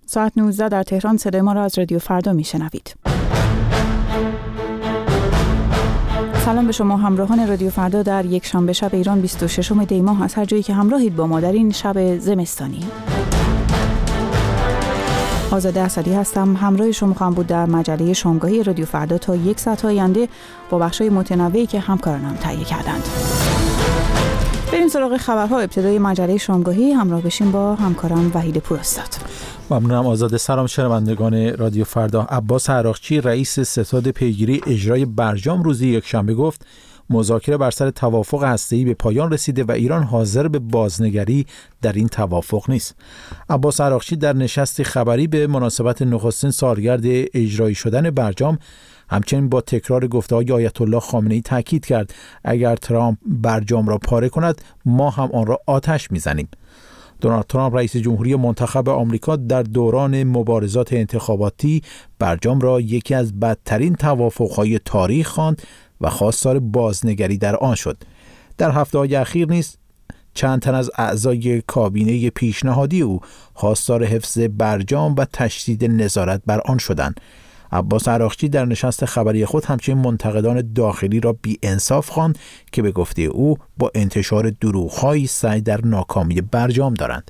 ساعت 19 در تهران صدای ما را از رادیو فردا میشنوید. سلام به شما همراهان رادیو فردا در یک شنبه شب ایران 26 دی ماه از هر جایی که همراهید با ما در این شب زمستانی. آزاده اسدی هستم، همراه شما خواهم بود در مجله شامگاهی رادیو فردا تا یک ساعت آینده با بخش‌های متنوعی که همکارانم تهیه کردند. بریم سراغ خبرها. ابتدای مجله شامگاهی همراه بشیم با همکارم وحید پوراستاد. ممنونم آزاده. سلام شنوندگان رادیو فردا. عباس عراقچی رئیس ستاد پیگیری اجرای برجام روز یکشنبه گفت مذاکره بر سر توافق هسته‌ای به پایان رسیده و ایران حاضر به بازنگری در این توافق نیست. عباس عراقچی در نشستی خبری به مناسبت نخستین سالگرد اجرایی شدن برجام همچنین با تکرار گفته‌های آیت الله خامنه‌ای تاکید کرد اگر ترامپ برجام را پاره کند ما هم آن را آتش می‌زنیم. دونالد ترامپ رئیس جمهوری منتخب آمریکا در دوران مبارزات انتخاباتی برجام را یکی از بدترین توافق‌های تاریخ خواند و خواستار بازنگری در آن شد. در هفته‌های اخیر نیز چند تن از اعضای کابینه پیشنهادی او خواستار حفظ برجام و تشدید نظارت بر آن شدند. عباس عراقچی در نشست خبری خود همچنین منتقدان داخلی را بی‌انصاف خواند که به گفته او با انتشار دروغ‌هایی سعی در ناکامی برجام دارند.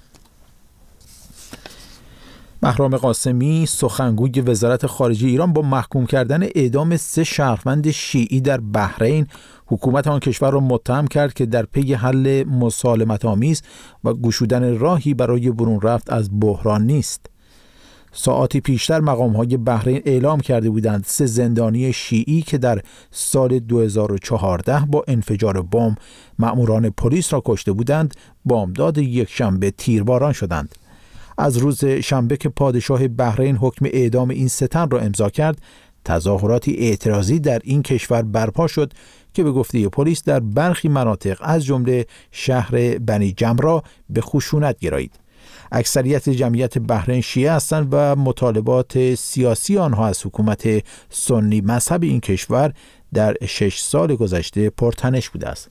بهرام قاسمی سخنگوی وزارت خارجه ایران با محکوم کردن اعدام 3 شهروند شیعی در بحرین حکومت آن کشور را متهم کرد که در پی حل مسالمت‌آمیز و گشودن راهی برای برون رفت از بحران نیست. ساعاتی پیشتر مقام‌های بحرین اعلام کرده بودند 3 زندانی شیعی که در سال 2014 با انفجار بمب مأموران پلیس را کشته بودند بامداد یکشنبه تیرباران شدند. از روز شنبه که پادشاه بحرین حکم اعدام این 3 تن را امضا کرد، تظاهراتی اعتراضی در این کشور برپا شد که به گفته پلیس در برخی مناطق از جمله شهر بنی جمرا به خشونت گرایید. اکثریت جمعیت بحرین شیعه هستند و مطالبات سیاسی آنها از حکومت سنی مذهب این کشور در 6 سال گذشته پرتنش بوده است.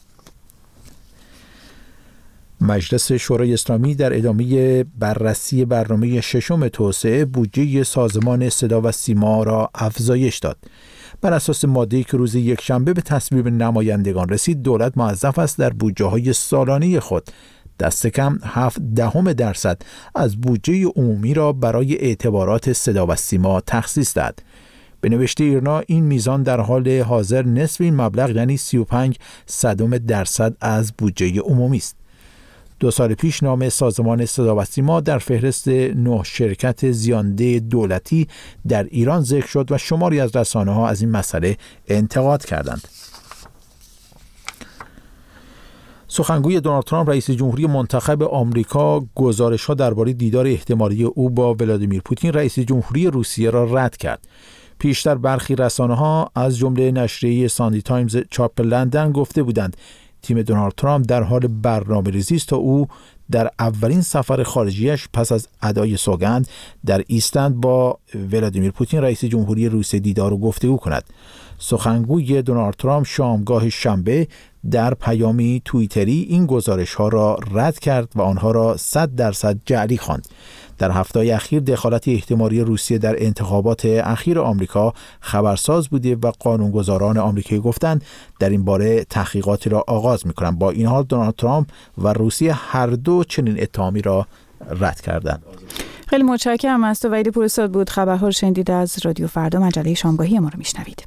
مجلس شورای اسلامی در ادامه بررسی برنامه 6 توسعه بودجه سازمان صدا و سیما را افزایش داد. بر اساس ماده‌ای که روز یکشنبه به تصویب نمایندگان رسید، دولت موظف است در بودجه‌های سالانه خود دست کم 0.7% از بودجه عمومی را برای اعتبارات صدا و سیما تخصیص داد. به نوشته ایرنا این میزان در حال حاضر نصف این مبلغ یعنی 0.35% از بودجه عمومی است. 2 سال پیش نام سازمان صدا و سیما در فهرست 9 شرکت زیانده دولتی در ایران ذکر شد و شماری از رسانه‌ها از این مسئله انتقاد کردند. سخنگوی دونالد ترامپ رئیس جمهوری منتخب آمریکا گزارش‌ها درباره دیدار احتمالی او با ولادیمیر پوتین رئیس جمهوری روسیه را رد کرد. پیشتر برخی رسانه‌ها از جمله نشریه ساندی تایمز چاپ لندن گفته بودند تیم دونالد ترامپ در حال برنامه‌ریزی است تا او در اولین سفر خارجیش پس از ادای سوگند در ایسلند با ولادیمیر پوتین رئیس جمهوری روسیه دیدار و گفتگو کند. سخنگوی دونالد ترامپ شامگاه شنبه در پیامی توییتری این گزارش‌ها را رد کرد و آنها را 100% جعلی خواند. در هفته‌های اخیر دخالت احتمالی روسیه در انتخابات اخیر آمریکا خبرساز بوده و قانونگذاران آمریکایی گفتند در این باره تحقیقاتی را آغاز می‌کنند. با این حال دونالد ترامپ و روسیه هر دو چنین اتهامی را رد کردند. خیلی متشکرم از تو وحید پوراستاد بود. خبرها رو شنیدید از رادیو فردا، مجله شامگاهی ما رو میشنوید.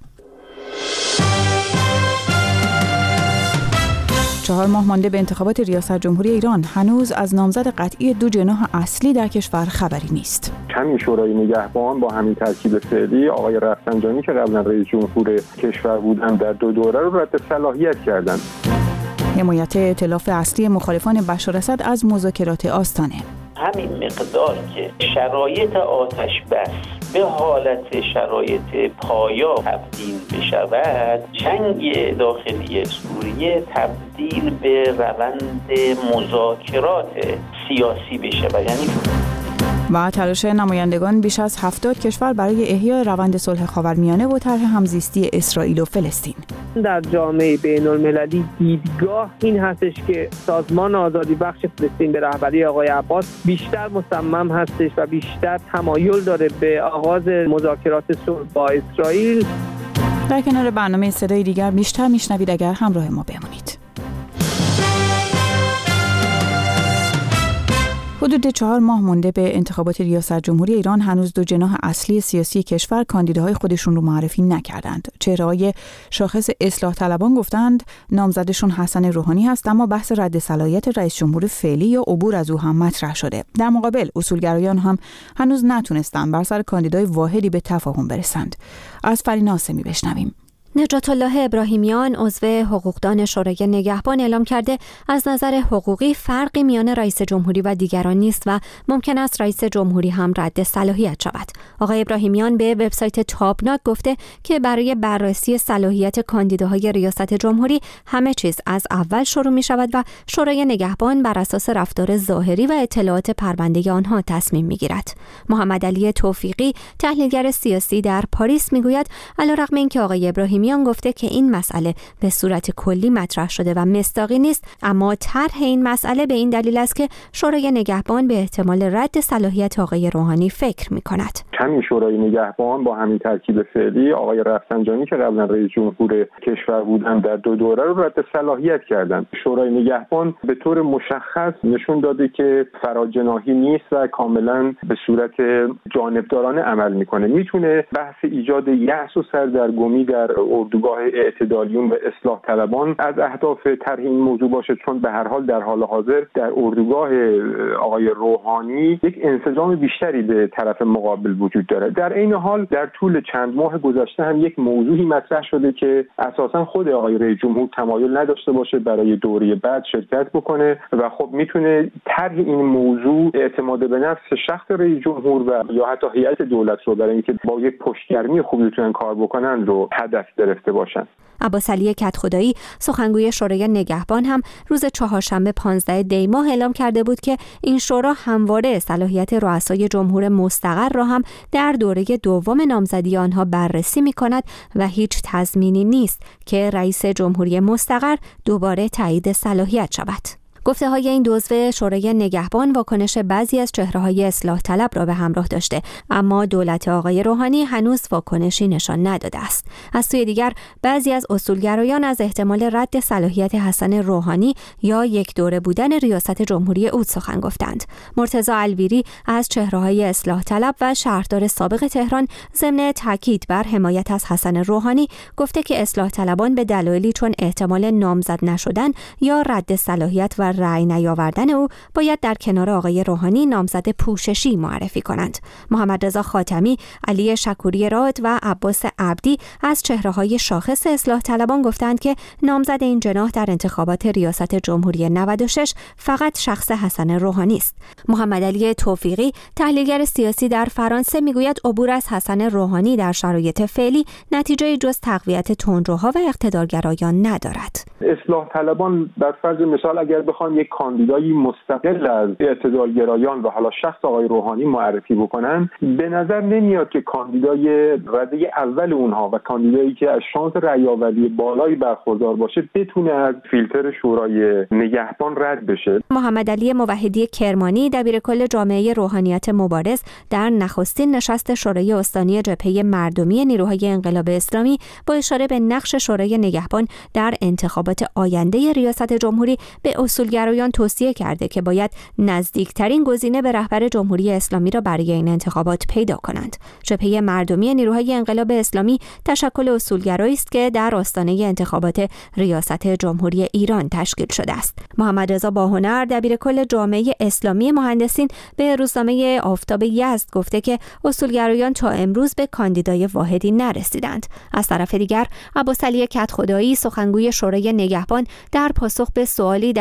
4 ماه مانده به انتخابات ریاست جمهوری ایران، هنوز از نامزد قطعی 2 جناح اصلی در کشور خبری نیست. همین شورای نگهبان با همین ترکیب فعلی آقای رفسنجانی که قبلا رئیس جمهور کشور بودن در 2 دوره رو رد صلاحیت کردند. حمایت ائتلاف اصلی مخالفان بشار اسد از مذاکرات آستانه. همین مقدار که شرایط آتش بس به حالت شرایط پایا تبدیل بشود، جنگ داخلی سوریه تبدیل به روند مذاکرات سیاسی بشود. یعنی و تلاش نمایندگان بیش از 70 کشور برای احیای روند صلح خاورمیانه و طرح همزیستی اسرائیل و فلسطین. در جامعه بین‌المللی دیدگاه این هستش که سازمان آزادی بخش فلسطین به رهبری آقای عباس بیشتر مصمم هستش و بیشتر تمایل داره به آغاز مذاکرات صلح با اسرائیل. در کنار برنامه صدای دیگر بیشتر میشنوید اگر همراه ما بمونید. حدود 4 ماه مونده به انتخابات ریاست جمهوری ایران هنوز دو جناح اصلی سیاسی کشور کاندیداهای خودشون رو معرفی نکردند. چهره‌های شاخص اصلاح طلبان گفتند نامزدشون حسن روحانی هست، اما بحث رد صلاحیت رئیس جمهور فعلی یا عبور از او هم مطرح شده. در مقابل اصولگرایان هم هنوز نتونستند بر سر کاندیدای واحدی به تفاهم برسند. از فرین ناصمی بشنویم. نجات الله ابراهیمیان عضو حقوقدان شورای نگهبان اعلام کرده از نظر حقوقی فرقی میان رئیس جمهوری و دیگران نیست و ممکن است رئیس جمهوری هم رد صلاحیت شود. آقای ابراهیمیان به وبسایت تابناک گفته که برای بررسی صلاحیت کاندیداهای ریاست جمهوری همه چیز از اول شروع می شود و شورای نگهبان بر اساس رفتار ظاهری و اطلاعات پرونده آنها تصمیم می گیرد. محمد علی توفیقی تحلیلگر سیاسی در پاریس می گوید علیرغم اینکه آقای ابراهیمیان گفته که این مسئله به صورت کلی مطرح شده و مصداقی نیست، اما طرح این مسئله به این دلیل است که شورای نگهبان به احتمال رد صلاحیت آقای روحانی فکر می‌کند. همین شورای نگهبان با همین ترکیب فعلی آقای رفسنجانی که قبلا رئیس جمهور کشور بودن در 2 دوره رو رد صلاحیت کردند. شورای نگهبان به طور مشخص نشون داده که فراجناحی نیست و کاملا به صورت جانبدارانه عمل می‌کنه. میتونه بحث ایجاد یأس و سردرگمی در اردوگاه اعتدالیون و اصلاح طلبان از اهداف طرح این موضوع باشه، چون به هر حال در حال حاضر در اردوگاه آقای روحانی یک انسجام بیشتری به طرف مقابل وجود داره. در این حال در طول چند ماه گذشته هم یک موضوعی مطرح شده که اساسا خود آقای رئیس جمهور تمایل نداشته باشه برای دوره بعد شرکت بکنه و خب میتونه طرح این موضوع اعتماد به نفس شخص رئیس جمهور و یا حتی هیئت دولت رو برای اینکه با یک پشتگرمی خوبی بتونن کار بکنن رو هدف گرفته باشن. عباس علی کدخدایی سخنگوی شورای نگهبان هم روز چهارشنبه 15 دی ماه اعلام کرده بود که این شورا همواره صلاحیت رؤسای جمهور مستقر را هم در دوره دوم نامزدی آنها بررسی می‌کند و هیچ تضمینی نیست که رئیس جمهوری مستقر دوباره تایید صلاحیت شود. گفته‌های این عضو شورای نگهبان واکنش بعضی از چهره‌های اصلاح طلب را به همراه داشته، اما دولت آقای روحانی هنوز واکنشی نشان نداده است. از سوی دیگر بعضی از اصولگرایان از احتمال رد صلاحیت حسن روحانی یا یک دوره بودن ریاست جمهوری او سخن گفتند. مرتضی الویری از چهره‌های اصلاح طلب و شهردار سابق تهران ضمن تاکید بر حمایت از حسن روحانی گفته که اصلاح طلبان به دلایلی چون احتمال نامزد نشدن یا رد صلاحیت و رأی نیاوردن او باید در کنار آقای روحانی نامزد پوششی معرفی کنند. محمد رضا خاتمی، علی شکوری راد و عباس عبدی از چهره‌های شاخص اصلاح طلبان گفتند که نامزد این جناح در انتخابات ریاست جمهوری 96 فقط شخص حسن روحانی است. محمد علی توفیقی، تحلیلگر سیاسی در فرانسه میگوید عبور از حسن روحانی در شرایط فعلی نتیجه جز تقویت تندروها و اقتدارگرایان ندارد. اصلاح طلبان بر فرض مثال اگر بخوان یک کاندیدایی مستقل از اعتدالگرایان و حالا شخص آقای روحانی معرفی بکنن، به نظر نمیاد که کاندیدای رده اول اونها و کاندیدایی که از شانس رأی‌آوری بالایی برخوردار باشه بتونه از فیلتر شورای نگهبان رد بشه. محمد علی موحدی کرمانی، دبیرکل جامعه روحانیت مبارز، در نخستین نشست شورای استانی جبهه مردمی نیروهای انقلاب اسلامی با اشاره به نقش شورای نگهبان در انتخابات آینده ریاست جمهوری به اصولگرایان توصیه کرده که باید نزدیکترین گزینه به رهبر جمهوری اسلامی را برای این انتخابات پیدا کنند. جبهه مردمی نیروهای انقلاب اسلامی تشکل اصولگرایی است که در آستانه انتخابات ریاست جمهوری ایران تشکیل شده است. محمد رضا باهنر، دبیرکل جامعه اسلامی مهندسین، به روزنامه آفتاب یزد گفته که اصولگرایان تا امروز به کاندیدای واحدی نرسیدند. از طرف دیگر عباس علی کدخدایی، سخنگوی شورای نگهبان، در پاسخ به سوالی درباره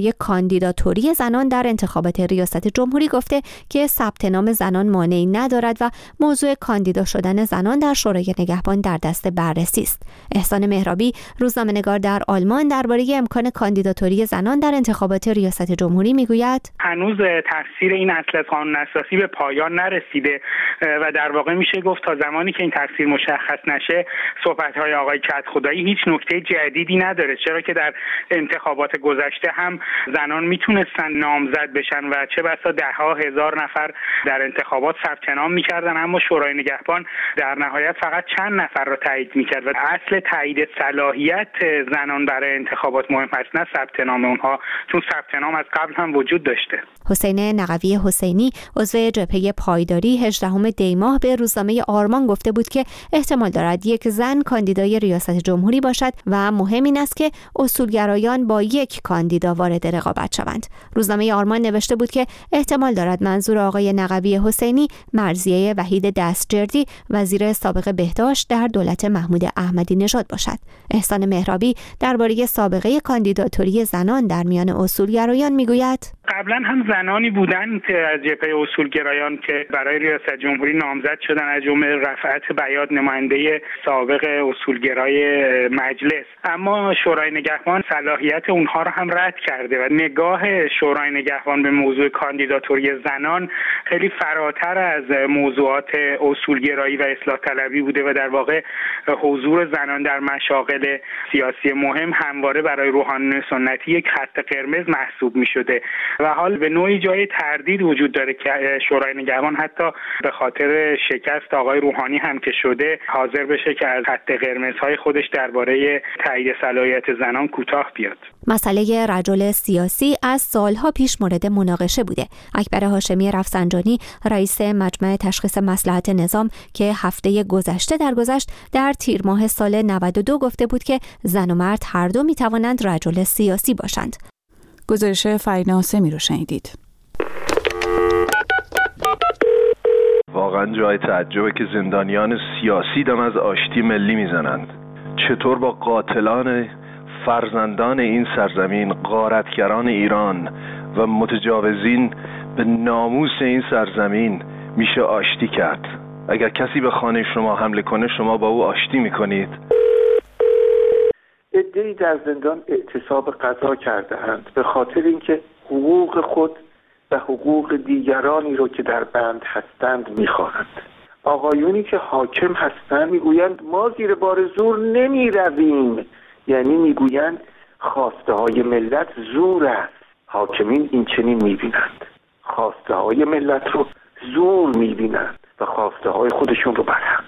درباره کاندیداتوری زنان در انتخابات ریاست جمهوری گفته که ثبت نام زنان مانعی ندارد و موضوع کاندیدا شدن زنان در شورای نگهبان در دست بررسی است. احسان مهرابی، روزنامه‌نگار در آلمان، درباره امکان کاندیداتوری زنان در انتخابات ریاست جمهوری میگوید: هنوز تفسیر این اصل از قانون اساسی به پایان نرسیده و در واقع میشه گفت تا زمانی که این تفسیر مشخص نشه صحبت‌های آقای کدخدایی هیچ نکته جدیدی نداره، چرا که در انتخابات گذشته هم زنان میتونستن نامزد بشن و چه بسا ده‌ها هزار نفر در انتخابات ثبت نام میکردن، اما شورای نگهبان در نهایت فقط چند نفر را تایید میکرد و اصل تایید صلاحیت زنان برای انتخابات مهم است، نه ثبت نام اونها، چون ثبت نام از قبل هم وجود داشته. حسین نقوی حسینی، عضو جبهه پایداری، 18 دی ماه به روزنامه آرمان گفته بود که احتمال دارد یک زن کاندیدای ریاست جمهوری باشد و مهم این است که اصولگرایان با یک کاندیدا وارد رقابت شوند. روزنامه آرمان نوشته بود که احتمال دارد منظور آقای نقوی حسینی مرضیه وحید دستجردی، وزیر سابق بهداشت در دولت محمود احمدی نژاد باشد. احسان مهرابی درباره سابقه کاندیداتوری زنان در میان اصولگرایان میگوید: قبلا هم زنانی بودند از جبهه اصولگرایان که برای ریاست جمهوری نامزد شدن، از جمله رفعت بیات، نماینده سابق اصولگرای مجلس، اما شورای نگهبان صلاحیت اونها رو هم رد کرده و نگاه شورای نگهبان به موضوع کاندیداتوری زنان خیلی فراتر از موضوعات اصولگرایی و اصلاح طلبی بوده و در واقع حضور زنان در مشاغل سیاسی مهم همواره برای روحانیون سنتی یک خط قرمز محسوب می شده و حال به نوعی جای تردید وجود داره که شورای نگهبان حتی به خاطر شکست آقای روحانی هم که شده حاضر بشه که از خط قرمزهای خودش درباره تایید صلاحیت زنان کوتاه بیاد. مسئله رجل سیاسی از سالها پیش مورد مناقشه بوده. اکبر هاشمی رفسنجانی، رئیس مجمع تشخیص مصلحت نظام که هفته گذشته درگذشت در تیر ماه سال 92 گفته بود که زن و مرد هر دو میتوانند رجل سیاسی باشند. گزارش فرید ناصمی رو شنیدید. واقعا جای تعجبه که زندانیان سیاسی دم از آشتی ملی میزنند. چطور با قاتلان فرزندان این سرزمین، غارتگران ایران و متجاوزین به ناموس این سرزمین میشه آشتی کرد؟ اگر کسی به خانه شما حمله کنه شما با او آشتی میکنید؟ عده‌ای در زندان اعتصاب غذا کرده‌اند به خاطر اینکه حقوق خود و حقوق دیگرانی رو که در بند هستند میخواهند. آقایونی که حاکم هستند میگویند ما زیر بار زور نمیرویم، یعنی میگویند خواسته های ملت زور است. حاکمین این چنین میبینند، خواسته های ملت رو زور میبینند و خواسته های خودشون رو برحق.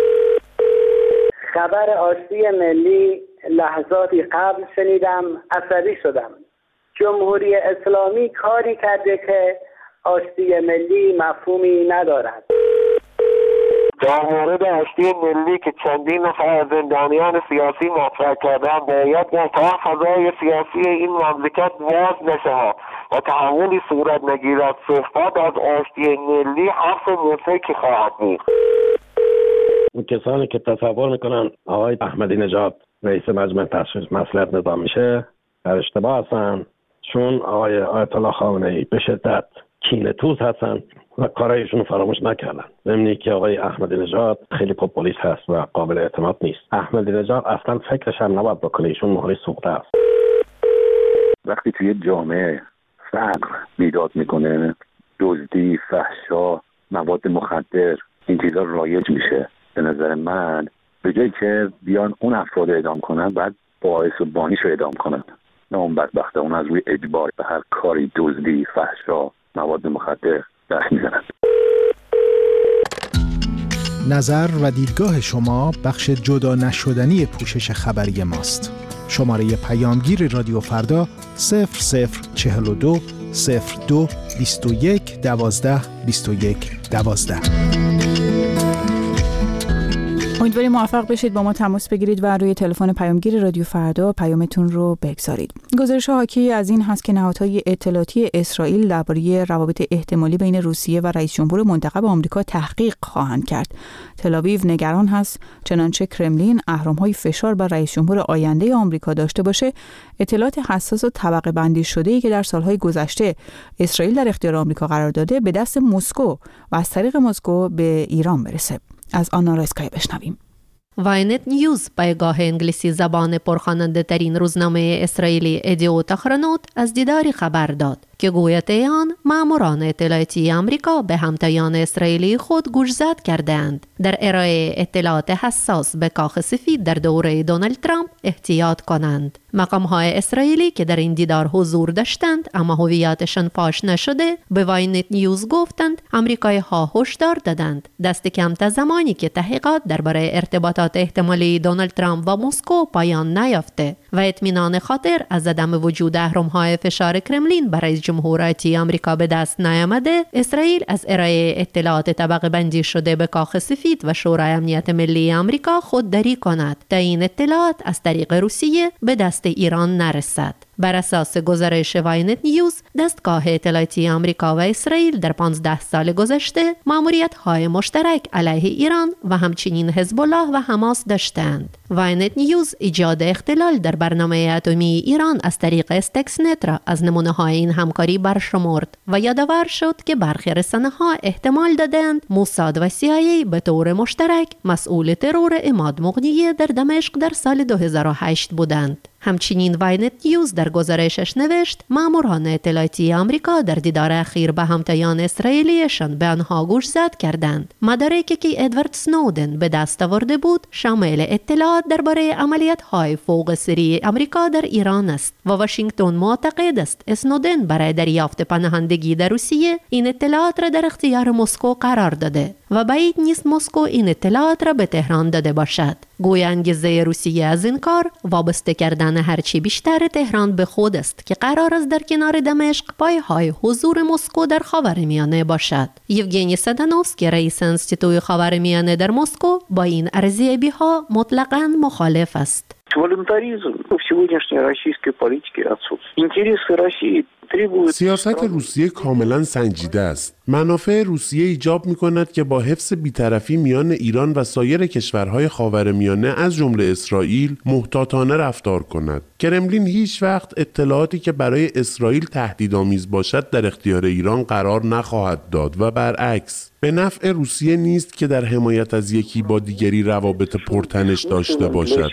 خبر آشتی ملی لحظاتی قبل شنیدم، عصبی شدم. جمهوری اسلامی کاری کرده که آشتی ملی مفهومی ندارد. در مورد آشتی ملی که چندین نفر از زندانیان سیاسی مطرح کردن، باید تا فضای سیاسی این مملکت باز نشود و تحولی صورت نگیرد. صحبت از آشتی ملی حرف مفرکی خواهد بود. اون کسانی که تصور میکنن آقای احمدی نژاد رئیس مجمع تشخیص مصلحت نظام میشه در اشتباه هستن، چون آقای آیت الله خامنه‌ای به شدت کینه‌توز هستن و کارایشون فراموش نکردن. ضمن که آقای احمدی نژاد خیلی پوپولیست هست و قابل اعتماد نیست. احمدی نژاد اصلا فکرش هم نباید بکنه، ایشون مهره سوخته است. وقتی توی جامعه فقر بیداد میکنه، دزدی، فحشا، مواد مخدر، این چیزا رایج میشه، به نظر من به جایی که بیان اون افراد اعدام کنن بعد باعث و بانیش رو اعدام کنن، نه اون بدبخته اون از روی اجبار به هر کاری دزدی، فحشا، مواد مخدر دست میزنن. نظر و دیدگاه شما بخش جدا نشدنی پوشش خبری ماست. شماره پیامگیر رادیو فردا 0042 02 21 12 21 12. امیدواریم موفق بشید با ما تماس بگیرید و روی تلفن پیامگیر رادیو فردا پیامتون رو بگذارید. گزارش حاکی از این هست که نهادهای اطلاعاتی اسرائیل درباره روابط احتمالی بین روسیه و رئیس جمهور منتخب آمریکا تحقیق خواهند کرد. تل‌آویو نگران هست چنانچه کرملین اهرم‌های فشار بر رئیس جمهور آینده آمریکا داشته باشه، اطلاعات حساس و طبقه بندی شده‌ای که در سالهای گذشته اسرائیل در اختیار آمریکا قرار داده به دست مسکو و از طریق مسکو به ایران برسه. از آنا رایسکای بشنویم. واینت نیوز پایگاه انگلیسی زبان پرخواننده ترین روزنامه اسرائیلی ادیوت اخرانوت از دیداری خبر داد که گویای آن ماموران اطلاعاتی آمریکا به همتایان اسرائیلی خود گوشزد کردند در ارائه اطلاعات حساس به کاخ سفید در دوره دونالد ترامپ احتیاط کنند. مقام‌های اسرائیلی که در این دیدار حضور داشتند اما هویتشان فاش نشده به واینت نیوز گفتند آمریکایی‌ها هشدار دادند دست کم تا زمانی که تحقیقات درباره ارتباطات احتمالی دونالد ترامپ و مسکو پایان نیافته و اطمینان خاطر از عدم وجود اهرم‌های فشار کرملین برای جمهوریت آمریکا به دست نیامده، اسرائیل از ارائه اطلاعات طبقه بندی شده به کاخ سفید و شورای امنیت ملی آمریکا خودداری کند تا این اطلاعات از طریق روسیه به دست ایران نرسد. بر اساس گزارش واینت نیوز، دستگاه اطلاعاتی آمریکا و اسرائیل در 15 سال گذشته ماموریت‌های مشترک علیه ایران و همچنین حزب الله و حماس داشتند. واینت نیوز ایجاد اختلال در برنامه اتمی ایران از طریق استکسنت را از نمونه‌های این همکاری برشمرد و یادآور شد که برخی رسانه‌ها احتمال دادند موساد و CIA به طور مشترک مسئول ترور عماد مغنیه در دمشق در سال 2008 بودند. همچنین واینت نیوز در گزارشش نوشت ماموران اطلاعاتی آمریکا در دیدار اخیر به همتایان اسرائیلیشان به آنها گوشزد کردند. مدارکی که ادوارد سنودن به دست آورده بود شامل اطلاعات درباره عملیات‌های فوق سری آمریکا در ایران است و واشنگتن معتقد است اسنودن برای دریافت پناهندگی در روسیه این اطلاعات را در اختیار مسکو قرار داده و بعید نیست مسکو این اطلاعات را به تهران داده باشد. گویا انگیزه روسیه از این کار وابسته کردن هرچی بیشتر تهران به خود است که قرار است در کنار دمشق پایه‌های حضور مسکو در خاورمیانه باشد. یوگنی سدانوفسکی رئیس انستیتوی خاورمیانه در مسکو با این ارزیابی‌ها مطلقاً مخالف است. Волонтаризм в сегодняшней российской политике отсутствует. Интересы России سیاست روسیه کاملا سنجیده است. منافع روسیه ایجاب می‌کند که با حفظ بی‌طرفی میان ایران و سایر کشورهای خاورمیانه از جمله اسرائیل محتاطانه رفتار کند. کرملین هیچ وقت اطلاعاتی که برای اسرائیل تهدیدآمیز باشد در اختیار ایران قرار نخواهد داد و برعکس. به نفع روسیه نیست که در حمایت از یکی با دیگری روابط پرتنش داشته باشد.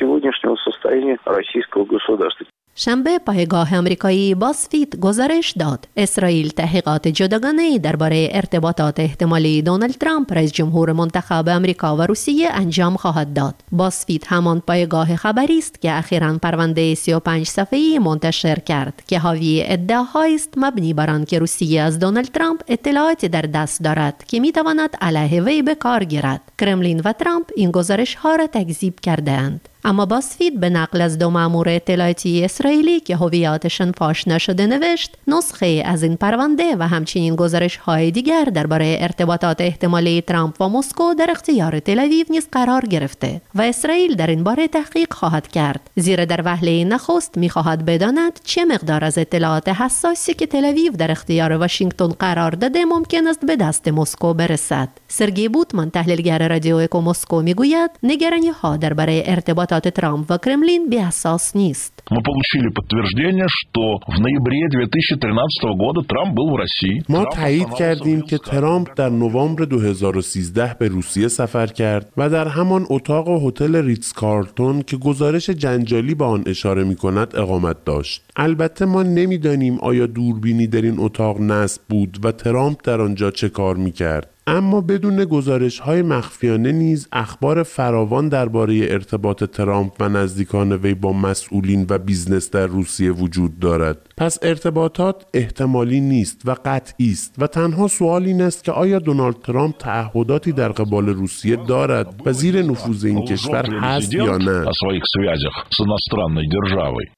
شنبه پایگاه آمریکایی بازفید گزارش داد اسرائیل تحقیقات جداگانه‌ای درباره ارتباطات احتمالی دونالد ترامپ رئیس جمهور منتخب آمریکا و روسیه انجام خواهد داد. بازفید همان پایگاه خبری است که اخیراً پرونده 35 صفحه‌ای منتشر کرد که حاوی ادعاهایی است مبنی بر آنکه روسیه از دونالد ترامپ اطلاعاتی در دست دارد که می‌تواند علیه وی به کار گیرد. کرملین و ترامپ این گزارش‌ها را تکذیب کرده‌اند. اما بازفید به نقل از دو مأمور اطلاعاتی اسرائیلی که هویتشان فاش نشده نوشت نسخه از این پرونده و همچنین گزارش‌های دیگر درباره ارتباطات احتمالی ترامپ و مسکو در اختیار تل‌آویو نیز قرار گرفته و اسرائیل در این باره تحقیق خواهد کرد، زیرا در وهله نخست می‌خواهد بداند چه مقدار از اطلاعات حساسی که تل‌آویو در اختیار واشنگتن قرار داده ممکن است به دست مسکو برسد. سرگئی بوتمن تحلیلگر رادیو اکو مسکو میگوید نگرانی‌ها درباره ارتباطات ترامپ و کرملین بی اساس نیست. Мы получили подтверждение, что в ноябре 2013 года Трамп был в России. ما تایید کردیم که ترامپ در نوامبر 2013 به روسیه سفر کرد و در همان اتاق هتل ریتز کارلتون که گزارش جنجالی به آن اشاره می‌کند اقامت داشت. البته ما نمی‌دانیم آیا دوربینی در این اتاق نصب بود و ترامپ در آنجا چه کار می‌کرد. اما بدون گزارش‌های مخفیانه نیز اخبار فراوان درباره ارتباط ترامپ و نزدیکان وی با مسئولین و بیزنس در روسیه وجود دارد. پس ارتباطات احتمالی نیست و قطعی است و تنها سوال این است که آیا دونالد ترامپ تعهداتی در قبال روسیه دارد و زیر نفوذ این کشور هست یا نه.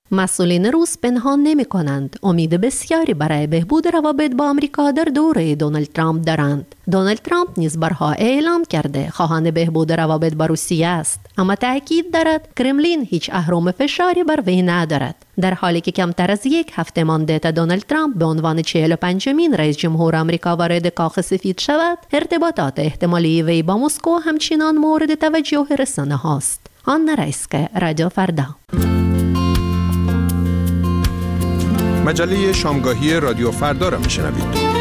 مسئولین روس پنهان نمی کنند امید بسیاری برای بهبود روابط با آمریکا در دوره دونالد ترامپ دارند. دونالد ترامپ نیز بارها اعلام کرده خواهان بهبود روابط با روسیه است، اما تاکید دارد کرملین هیچ اهرم فشاری بر وی ندارد. در حالی که کمتر از یک هفته مانده تا دونالد ترامپ به عنوان 45مین رئیس جمهور آمریکا وارد کاخ سفید شود، ارتباطات احتمالی وی با مسکو همچنان مورد توجه رسانه هاست. آن رئیسک رادیو فردا. مجله شامگاهی رادیو فردا را میشنوید.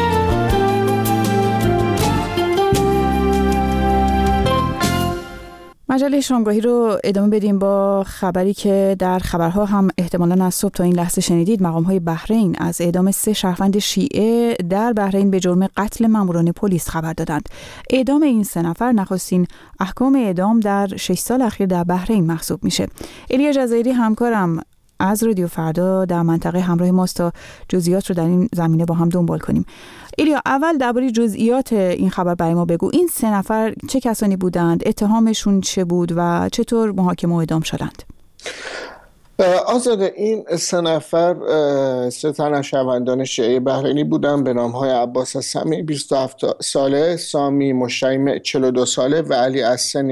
مجله شامگاهی رو ادامه بدیم با خبری که در خبرها هم احتمالاً از صبح تا این لحظه شنیدید. مقام‌های بحرین از اعدام 3 شهروند شیعه در بحرین به جرم قتل ماموران پلیس خبر دادند. اعدام این 3 نفر نخستین احکام اعدام در 6 سال اخیر در بحرین محسوب میشه. الیا جزایری همکارم از رادیو فردا در منطقه همراه ماست تا جزئیات رو در این زمینه با هم دنبال کنیم. الیا، اول درباره جزئیات این خبر برای ما بگو. این 3 نفر چه کسانی بودند؟ اتهامشون چه بود و چطور محاکمه و اعدام شدند؟ آزاده، این 3 نفر 3 تن از شهروندان شیعه بحرینی بودند به نام‌های عباس السمی 27 ساله، سامی مشیمع 42 ساله و علی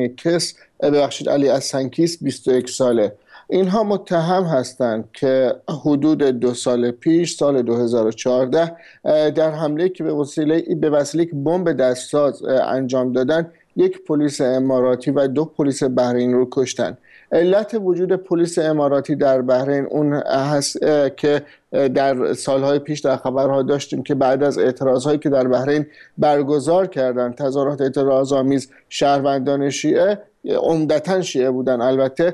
السنکیس 21 ساله. اینها متهم هستند که حدود 2 سال پیش، سال 2014، در حمله که به وسیله بمب دستساز انجام دادن، یک پلیس اماراتی و 2 پلیس بحرین رو کشتن. علت وجود پلیس اماراتی در بحرین اون هست که در سالهای پیش در خبرها داشتیم که بعد از اعتراضهایی که در بحرین برگزار کردند، تظاهرات اعتراض‌آمیز، شهروندان شیعه، عمدتاً شیعه بودن البته،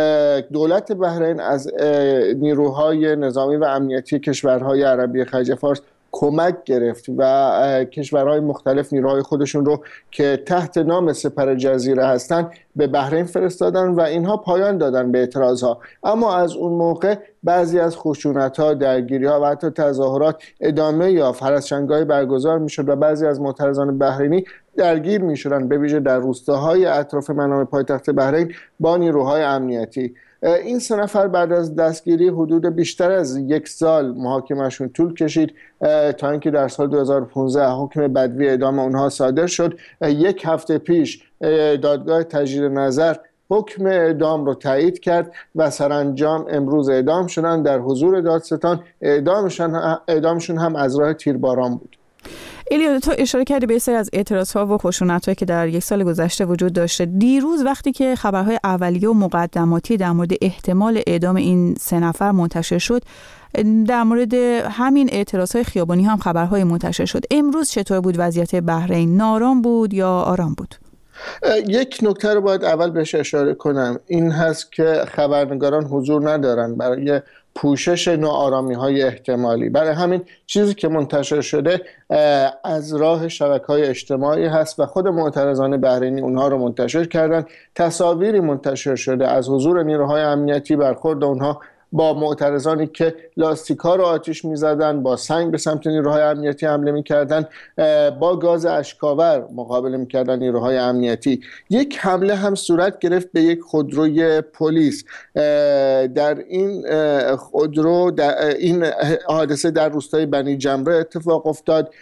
دولت بحرین از نیروهای نظامی و امنیتی کشورهای عربی خلیج فارس کمک گرفت و کشورهای مختلف نیروهای خودشون رو که تحت نام سپر جزیره هستن به بحرین فرستادن و اینها پایان دادن به اعتراضها. اما از اون موقع بعضی از خشونت‌ها، درگیری‌ها و حتی تظاهرات ادامه یافت. هر از شنگاهی برگزار می‌شد و بعضی از معترضان بحرینی درگیر می‌شدند، به ویژه در روستاهای اطراف منام پایتخت بحرین با نیروهای امنیتی. این 3 نفر بعد از دستگیری حدود بیشتر از 1 سال محاکمهشون طول کشید تا اینکه در سال 2015 حکم بدوی اعدام اونها صادر شد. 1 هفته پیش دادگاه تجدید نظر حکم اعدام رو تایید کرد و سرانجام امروز اعدام شدن در حضور دادستان. اعدامشون هم از راه تیرباران بود. الیا، تو اشاره کردی به سری از اعتراضها و خشونت‌هایی که در 1 سال گذشته وجود داشته. دیروز وقتی که خبرهای اولیه و مقدماتی در مورد احتمال اعدام این 3 نفر منتشر شد، در مورد همین اعتراضهای خیابانی هم خبرهای منتشر شد. امروز چطور بود وضعیت بحرین؟ نارام بود یا آرام بود؟ یک نکته رو باید اول بهش اشاره کنم، این هست که خبرنگاران حضور ندارن برای پوشش ناآرامی‌های احتمالی. برای همین چیزی که منتشر شده از راه شبکه‌های اجتماعی هست و خود معترضان بحرینی اونها رو منتشر کردن. تصاویری منتشر شده از حضور نیروهای امنیتی، برخورد اونها با معترضانی که لاستیک‌ها رو آتش می‌زدن، با سنگ به سمت نیروهای امنیتی حمله می‌کردن، با گاز اشک‌آور مقابله می‌کردن نیروهای امنیتی. یک حمله هم صورت گرفت به یک خودروی پلیس. در این خودرو این حادثه در روستای بنی جمره اتفاق افتاد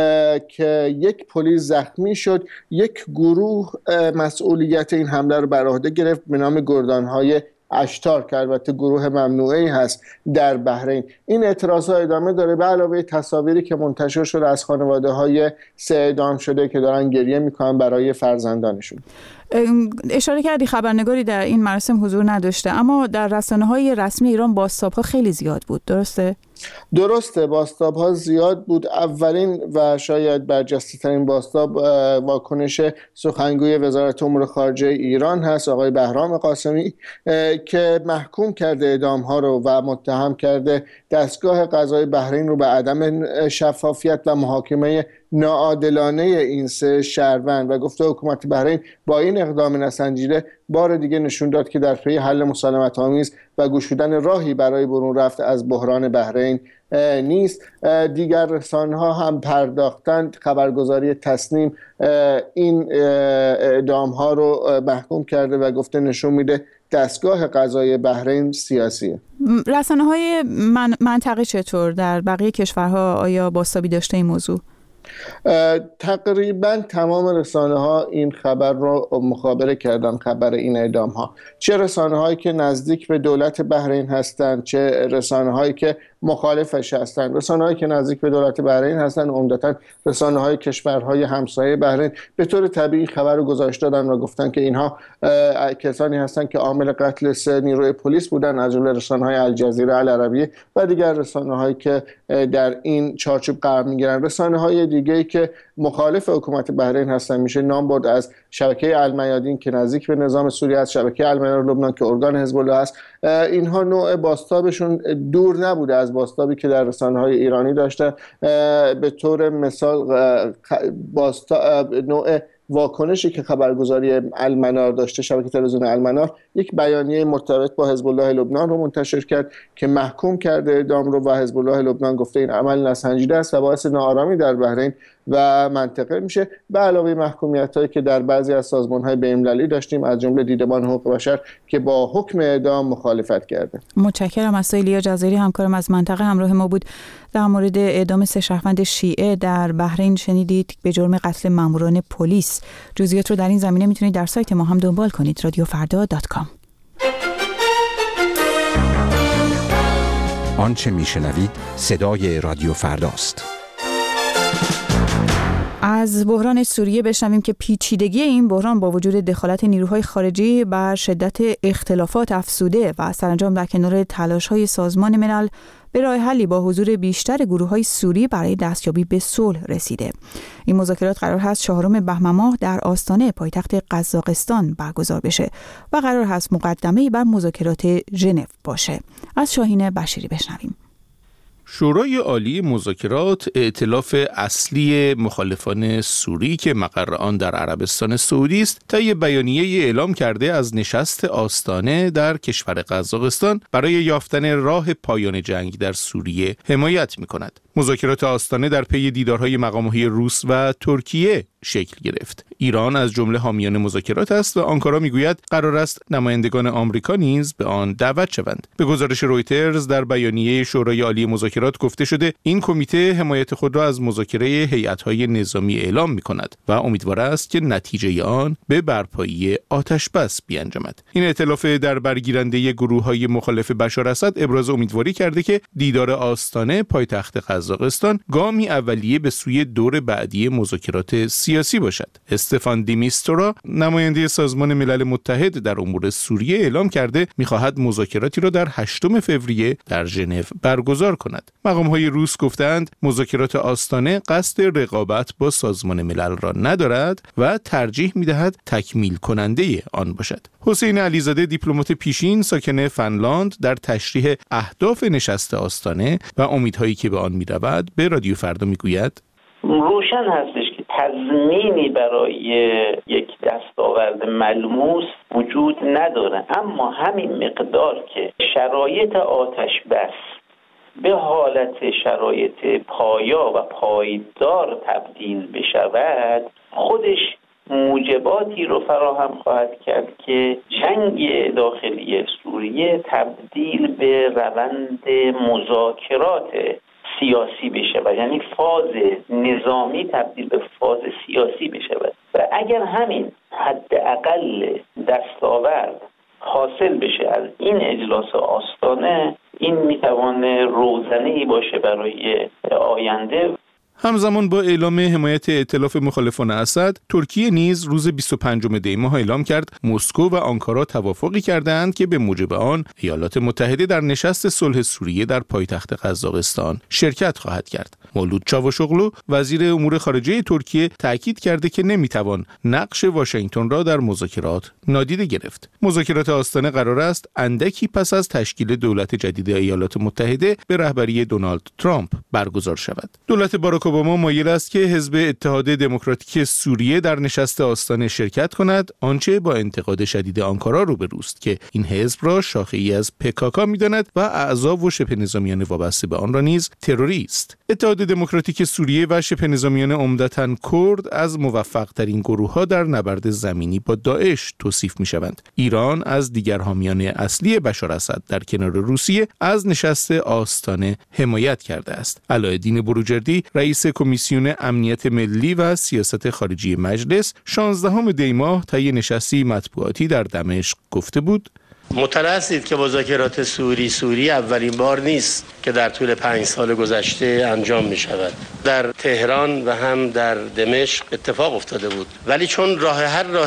که یک پلیس زخمی شد. یک گروه مسئولیت این حمله رو بر عهده گرفت به نام گردان‌های اشتار که البته گروه ممنوعی هست در بحرین. این اعتراضها ادامه داره به علاوه تصاویری که منتشر شده از خانواده‌های 3 اعدام شده که دارن گریه میکنن برای فرزندانشون. اشاره کردی خبرنگاری در این مراسم حضور نداشته، اما در رسانه‌های رسمی ایران بازتاب‌ها خیلی زیاد بود، درسته؟ درسته، بازتاب‌ها زیاد بود. اولین و شاید برجسته‌ترین بازتاب واکنش سخنگوی وزارت امور خارجه ایران هست، آقای بهرام قاسمی، که محکوم کرده اعدام‌ها رو و متهم کرده دستگاه قضایی بحرین رو به عدم شفافیت و محاکمه ناعادلانه این 3 شهروند و گفته حکومت بحرین با این اقدام نسنجیده بار دیگه نشون داد که در پی حل مسالمت‌آمیز و گشودن راهی برای برون رفت از بحران بحرین نیست. دیگر رسانه‌ها هم پرداختند. خبرگزاری تصنیم این اعدام‌ها رو محکوم کرده و گفته نشون میده دستگاه قضایی بحرین سیاسیه. رسانه‌های منطقه چطور در بقیه کشورها آیا بازتابی داشته این موضوع؟ تقریبا تمام رسانه ها این خبر رو مخابره کردن، خبر این اعدام ها، چه رسانه هایی که نزدیک به دولت بحرین هستند، چه رسانه هایی که مخالفش هستند. رسانه هایی که نزدیک به دولت بحرین هستند عمدتاً رسانه های کشورهای همسایه بحرین به طور طبیعی خبر رو گزارش دادن و گفتن که اینها کسانی هستند که عامل قتل 3 نیروی پلیس بودن، از جمله رسانه های الجزیره العربیه و دیگر رسانه هایی که در این چارچوب قرار میگیرن. رسانه های دیگه‌ای که مخالف حکومت بحرین هستن میشه نام برد از شبکه المیادین که نزدیک به نظام سوریه است، شبکه المنار لبنان که ارگان حزب الله است. اینها نوع بازتابشون دور نبوده از بازتابی که در رسانه‌های ایرانی داشته. به طور مثال نوع واکنشی که خبرگزاری المنار داشته، شبکه تلویزیون المنار یک بیانیه مرتبط با حزب الله لبنان رو منتشر کرد که محکوم کرده اعدام رو و حزب الله لبنان گفته این عمل ناسنجیده است و باعث ناآرامی در بحرین و منطقه میشه، به علاوه محکومیت‌هایی که در بعضی از سازمان‌های بین‌المللی داشتیم از جمله دیدبان حقوق بشر که با حکم اعدام مخالفت کرده. متشکرم. از لیا جزیری همکارم از منطقه همراه ما بود. در مورد اعدام 3 شهروند شیعه در بحرین شنیدید به جرم قتل ماموران پلیس. جزئیات رو در این زمینه میتونید در سایت ما هم دنبال کنید، radiofarda.com. آنچه میشنوید صدای رادیو فرداست. از بحران سوریه بشنویم که پیچیدگی این بحران با وجود دخالت نیروهای خارجی بر شدت اختلافات افزوده و سرانجام در کنار تلاش‌های سازمان ملل به راه حلی با حضور بیشتر گروه‌های سوری برای دستیابی به صلح رسیده. این مذاکرات قرار هست 4 بهمن ماه در آستانه پایتخت قزاقستان برگزار بشه و قرار هست مقدمه‌ای بر مذاکرات ژنو باشه. از شاهین بشیری بشنویم. شورای عالی مذاکرات، ائتلاف اصلی مخالفان سوری که مقر آن در عربستان سعودی است، طی بیانیه‌ای اعلام کرده از نشست آستانه در کشور قزاقستان برای یافتن راه پایان جنگ در سوریه حمایت می‌کند. مذاکرات آستانه در پی دیدارهای مقام‌های روس و ترکیه شکل گرفت. ایران از جمله حامیان مذاکرات است و آنکارا میگوید قرار است نمایندگان آمریکا نیز به آن دعوت شوند. به گزارش رویترز در بیانیه شورای عالی مذاکرات گفته شده این کمیته حمایت خود را از مذاکره هیئت‌های نظامی اعلام می‌کند و امیدوار است که نتیجه آن به برپایی آتش بس بیانجامد. این ائتلاف در برگیرنده گروه‌های مخالف بشار اسد ابراز امیدواری کرده که دیدار آستانه پایتخت قزاقستان گامی اولیه به سوی دور بعدی مذاکرات سیاسی باشد. استفان دیمیستورا، نماینده سازمان ملل متحد در امور سوریه، اعلام کرده می‌خواهد مذاکراتی را در 8 فوریه در ژنو برگزار کند. مقام‌های روس گفتند مذاکرات آستانه قصد رقابت با سازمان ملل را ندارد و ترجیح می‌دهد تکمیل کننده آن باشد. حسین علیزاده، دیپلمات پیشین ساکن فنلاند، در تشریح اهداف نشست آستانه و امیدهایی که به آن می‌رود به رادیو فردا می‌گوید روشن هستش که تضمینی برای یک دستاورد ملموس وجود نداره، اما همین مقدار که شرایط آتش بس به حالت شرایط پایا و پایدار تبدیل بشود خودش موجباتی رو فراهم خواهد کرد که جنگ داخلی سوریه تبدیل به روند مذاکرات سیاسی بشود، یعنی فاز نظامی تبدیل به فاز سیاسی بشود و اگر همین حداقل دستاورد حاصل بشه از این اجلاس آستانه، این میتوانه روزنه‌ای باشه برای آینده. همزمان با اعلام حمایت ائتلاف مخالفان اسد، ترکیه نیز روز 25 دی ماه اعلام کرد مسکو و آنکارا توافقی کردند که به موجب آن ایالات متحده در نشست صلح سوریه در پایتخت قزاقستان شرکت خواهد کرد. مولود چاوشوغلو، وزیر امور خارجه ترکیه، تاکید کرده که نمیتوان نقش واشنگتن را در مذاکرات نادیده گرفت. مذاکرات آستانه قرار است اندکی پس از تشکیل دولت جدید ایالات متحده به رهبری دونالد ترامپ برگزار شود. دولت باراک باراک اوباما مایل است که حزب اتحاد دموکراتیک سوریه در نشست آستانه شرکت کند، آنچه با انتقاد شدید آنکارا روبروست که این حزب را شاخه‌ای از PKK می‌داند و اعضا و شبه نظامیان وابسته به آن را نیز تروری است. اتحاد دموکراتیک سوریه و شبه نظامیان عمدتاً کرد از موفق‌ترین گروه‌ها در نبرد زمینی با داعش توصیف می‌شوند. ایران از دیگر حامیان اصلی بشار اسد در کنار روسیه از نشست آستانه حمایت کرده است. علاءالدین بروجردی رئیس کمیسیون امنیت ملی و سیاست خارجی مجلس 16 دی ماه طی نشستی مطبوعاتی در دمشق گفته بود: مطلع هستید که مذاکرات سوری اولین بار نیست که در طول 5 سال گذشته انجام می شود. در تهران و هم در دمشق اتفاق افتاده بود، ولی چون راه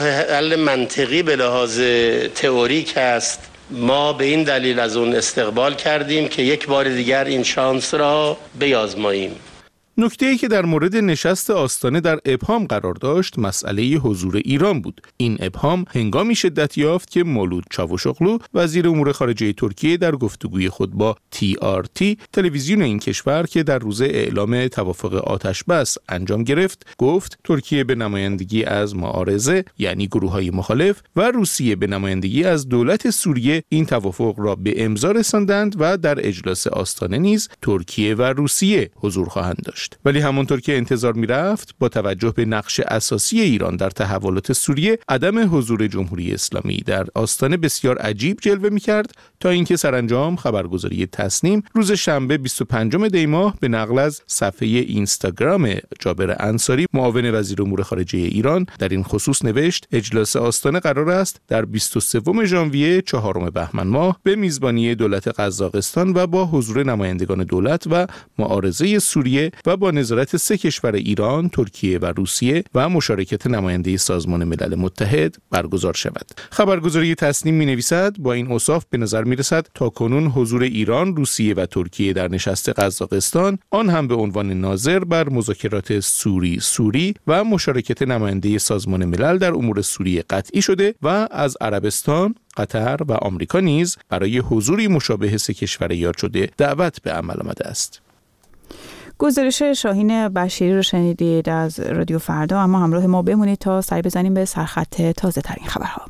حل منطقی به لحاظ تئوریک است، ما به این دلیل از اون استقبال کردیم که یک بار دیگر این شانس را بیازماییم. نکته‌ای که در مورد نشست آستانه در ابهام قرار داشت مسئله حضور ایران بود. این ابهام هنگامی شدت یافت که مولود چاوشوغلو وزیر امور خارجه ترکیه در گفتگوی خود با TRT تلویزیون این کشور که در روز اعلام توافق آتش‌بس انجام گرفت گفت ترکیه به نمایندگی از معارضه یعنی گروه‌های مخالف و روسیه به نمایندگی از دولت سوریه این توافق را به امضا رساندند و در اجلاس آستانه نیز ترکیه و روسیه حضور خواهند داشت. ولی همونطور که انتظار می‌رفت با توجه به نقش اساسی ایران در تحولات سوریه، عدم حضور جمهوری اسلامی در آستانه بسیار عجیب جلوه می‌کرد تا اینکه سرانجام خبرگزاری تسنیم روز شنبه 25 دی ماه به نقل از صفحه اینستاگرام جابر انصاری معاون وزیر امور خارجه ایران در این خصوص نوشت: اجلاس آستانه قرار است در 23 ژانویه 4 بهمن ماه به میزبانی دولت قزاقستان و با حضور نمایندگان دولت و معارضه سوریه و با نظارت 3 کشور ایران، ترکیه و روسیه و مشارکت نماینده سازمان ملل متحد برگزار شود. خبرگزاری تسنیم می‌نویسد: با این اوصاف به نظر می‌رسد تاکنون حضور ایران، روسیه و ترکیه در نشست قزاقستان، آن هم به عنوان ناظر بر مذاکرات سوری و مشارکت نماینده سازمان ملل در امور سوریه قطعی شده و از عربستان، قطر و آمریکا نیز برای حضوری مشابه 3 کشور یاد شده دعوت به عمل آمده است. گزارش شاهین بشیری رو شنیدید از رادیو فردا، اما همراه ما بمونید تا سری بزنیم به سرخط تازه ترین خبرها.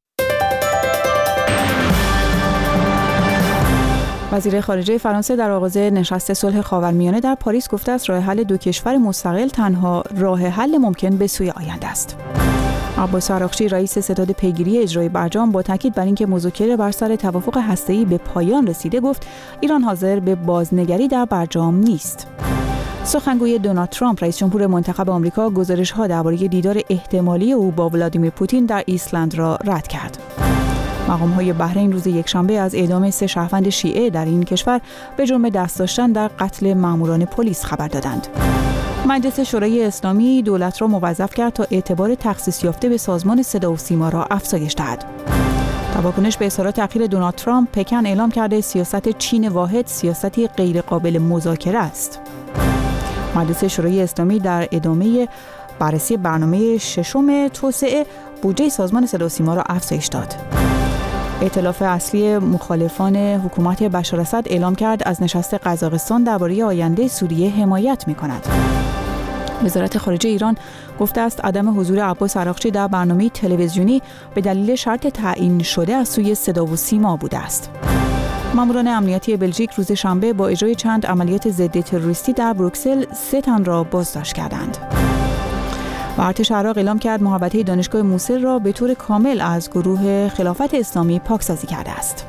وزیر خارجه فرانسه در آغاز نشست صلح خاورمیانه در پاریس گفته است راه حل 2 کشور مستقل تنها راه حل ممکن به سوی آینده است. عباس عراقچی رئیس ستاد پیگیری اجرای برجام با تاکید بر اینکه مذاکره بر سر توافق هسته‌ای به پایان رسیده گفت ایران حاضر به بازنگری در برجام نیست. سخنگوی دونالد ترامپ رئیس جمهور منتخب آمریکا گزارش‌ها درباره دیدار احتمالی او با ولادیمیر پوتین در ایسلند را رد کرد. مقام‌های بحرین روز یکشنبه از اعدام 3 شهروند شیعه در این کشور به جرم دست داشتن در قتل ماموران پلیس خبر دادند. مجلس شورای اسلامی دولت را موظف کرد تا اعتبار تخصیص یافته به سازمان صدا و سیما را افزایش دهد. در واکنش به اظهارات اخیر دونالد ترامپ، پکن اعلام کرده سیاست چین واحد سیاستی غیرقابل مذاکره است. مجلس شورای اسلامی در ادامه بررسی برنامه 6 توسعه بودجه سازمان صدا و سیما را افزایش داد. ائتلاف اصلی مخالفان حکومت بشار اسد اعلام کرد از نشست قزاقستان درباره آینده سوریه حمایت می‌کند. وزارت خارجه ایران گفته است عدم حضور عباس عراقچی در برنامه تلویزیونی به دلیل شرط تعیین شده از سوی صدا و سیما بوده است. ماموران امنیتی بلژیک روز شنبه با اجرای چند عملیات ضد تروریستی در بروکسل 3 تن را بازداشت کردند. و ارتش عراق اعلام کرد محوطه دانشگاه موصل را به طور کامل از گروه خلافت اسلامی پاکسازی کرده است.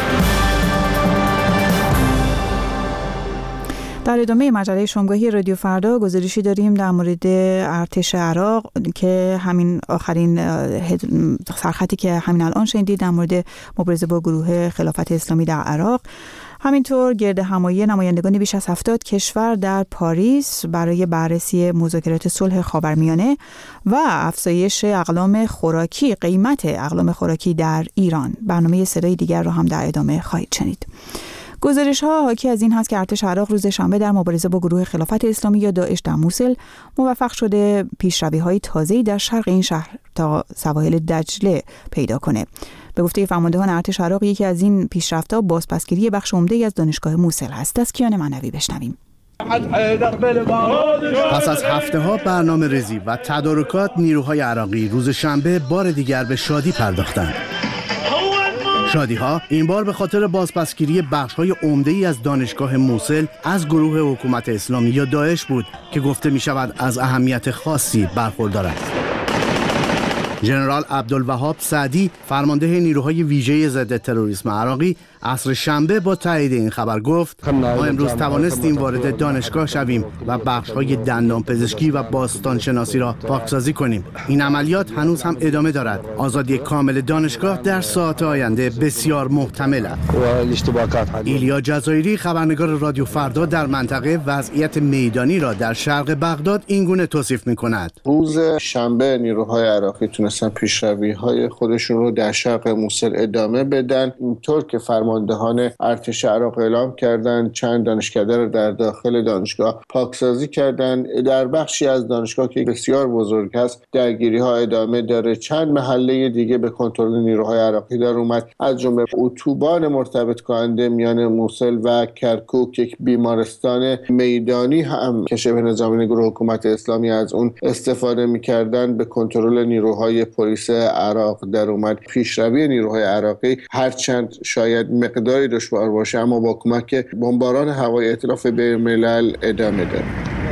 در ادامه مجله شامگاهی رادیو فردا گزارشی داریم در مورد ارتش عراق که همین آخرین سرخطی که همین الان شنیدید در مورد مبارزه با گروه خلافت اسلامی در عراق. همینطور گرد همایی نمایندگان بیش از 70 کشور در پاریس برای بررسی مذاکرات صلح خاورمیانه و افزایش اقلام خوراکی، قیمت اقلام خوراکی در ایران. برنامه صدای دیگر رو هم در ادامه خواهید شنید. گزارش‌ها حاکی از این هست که ارتش عراق روز شنبه در مبارزه با گروه خلافت اسلامی یا داعش در موصل موفق شده پیشروی‌های تازه‌ای در شرق این شهر تا سواحل دجله پیدا کنه. به گفته فرماندهان ارتش عراق یکی از این پیشرفت‌ها بازپسگیری بخش عمده‌ای از دانشگاه موصل است. از کیان معنوی بشنویم. پس از هفته‌ها برنامه‌ریزی و تدارکات، نیروهای عراقی روز شنبه بار دیگر به شادی پرداختند. شادی‌ها این بار به خاطر بازپسگیری بخش‌های عمده‌ای از دانشگاه موصل از گروه حکومت اسلامی یا داعش بود که گفته می‌شود از اهمیت خاصی برخوردار است. ژنرال عبدالوهاب سعدی، فرمانده نیروهای ویژه ضد تروریسم عراقی، عصر شنبه با تایید این خبر گفت: ما امروز توانستیم وارد دانشگاه شویم و بخش‌های دندانپزشکی و باستانشناسی را پاکسازی کنیم. این عملیات هنوز هم ادامه دارد. آزادی کامل دانشگاه در ساعات آینده بسیار محتمل است. ایلیا جزایری، خبرنگار رادیو فردا در منطقه، وضعیت میدانی را در شرق بغداد اینگونه توصیف می‌کند: روز شنبه نیروهای عراقی تونستن پیشروی‌های خودشون رو در شرق موصل ادامه بدن، اینطور که فرماندهان ارتش عراق اعلام کردند چند دانشکده رو در داخل دانشگاه پاکسازی کردند. در بخشی از دانشگاه که بسیار بزرگ است درگیری‌ها ادامه داره. چند محله دیگه به کنترل نیروهای عراقی در اومد، از جمله اتوبان مرتبط کننده میان موصل و کرکوک، یک بیمارستان میدانی هم که شبه نظامی گروه حکومت اسلامی از اون استفاده می‌کردند به کنترل نیروهای پلیس عراق در اومد. پیشروی نیروهای عراقی هرچند شاید مقداری دشوار باشه اما با کمک بمباران هوایی ائتلاف بین‌الملل ادامه داره.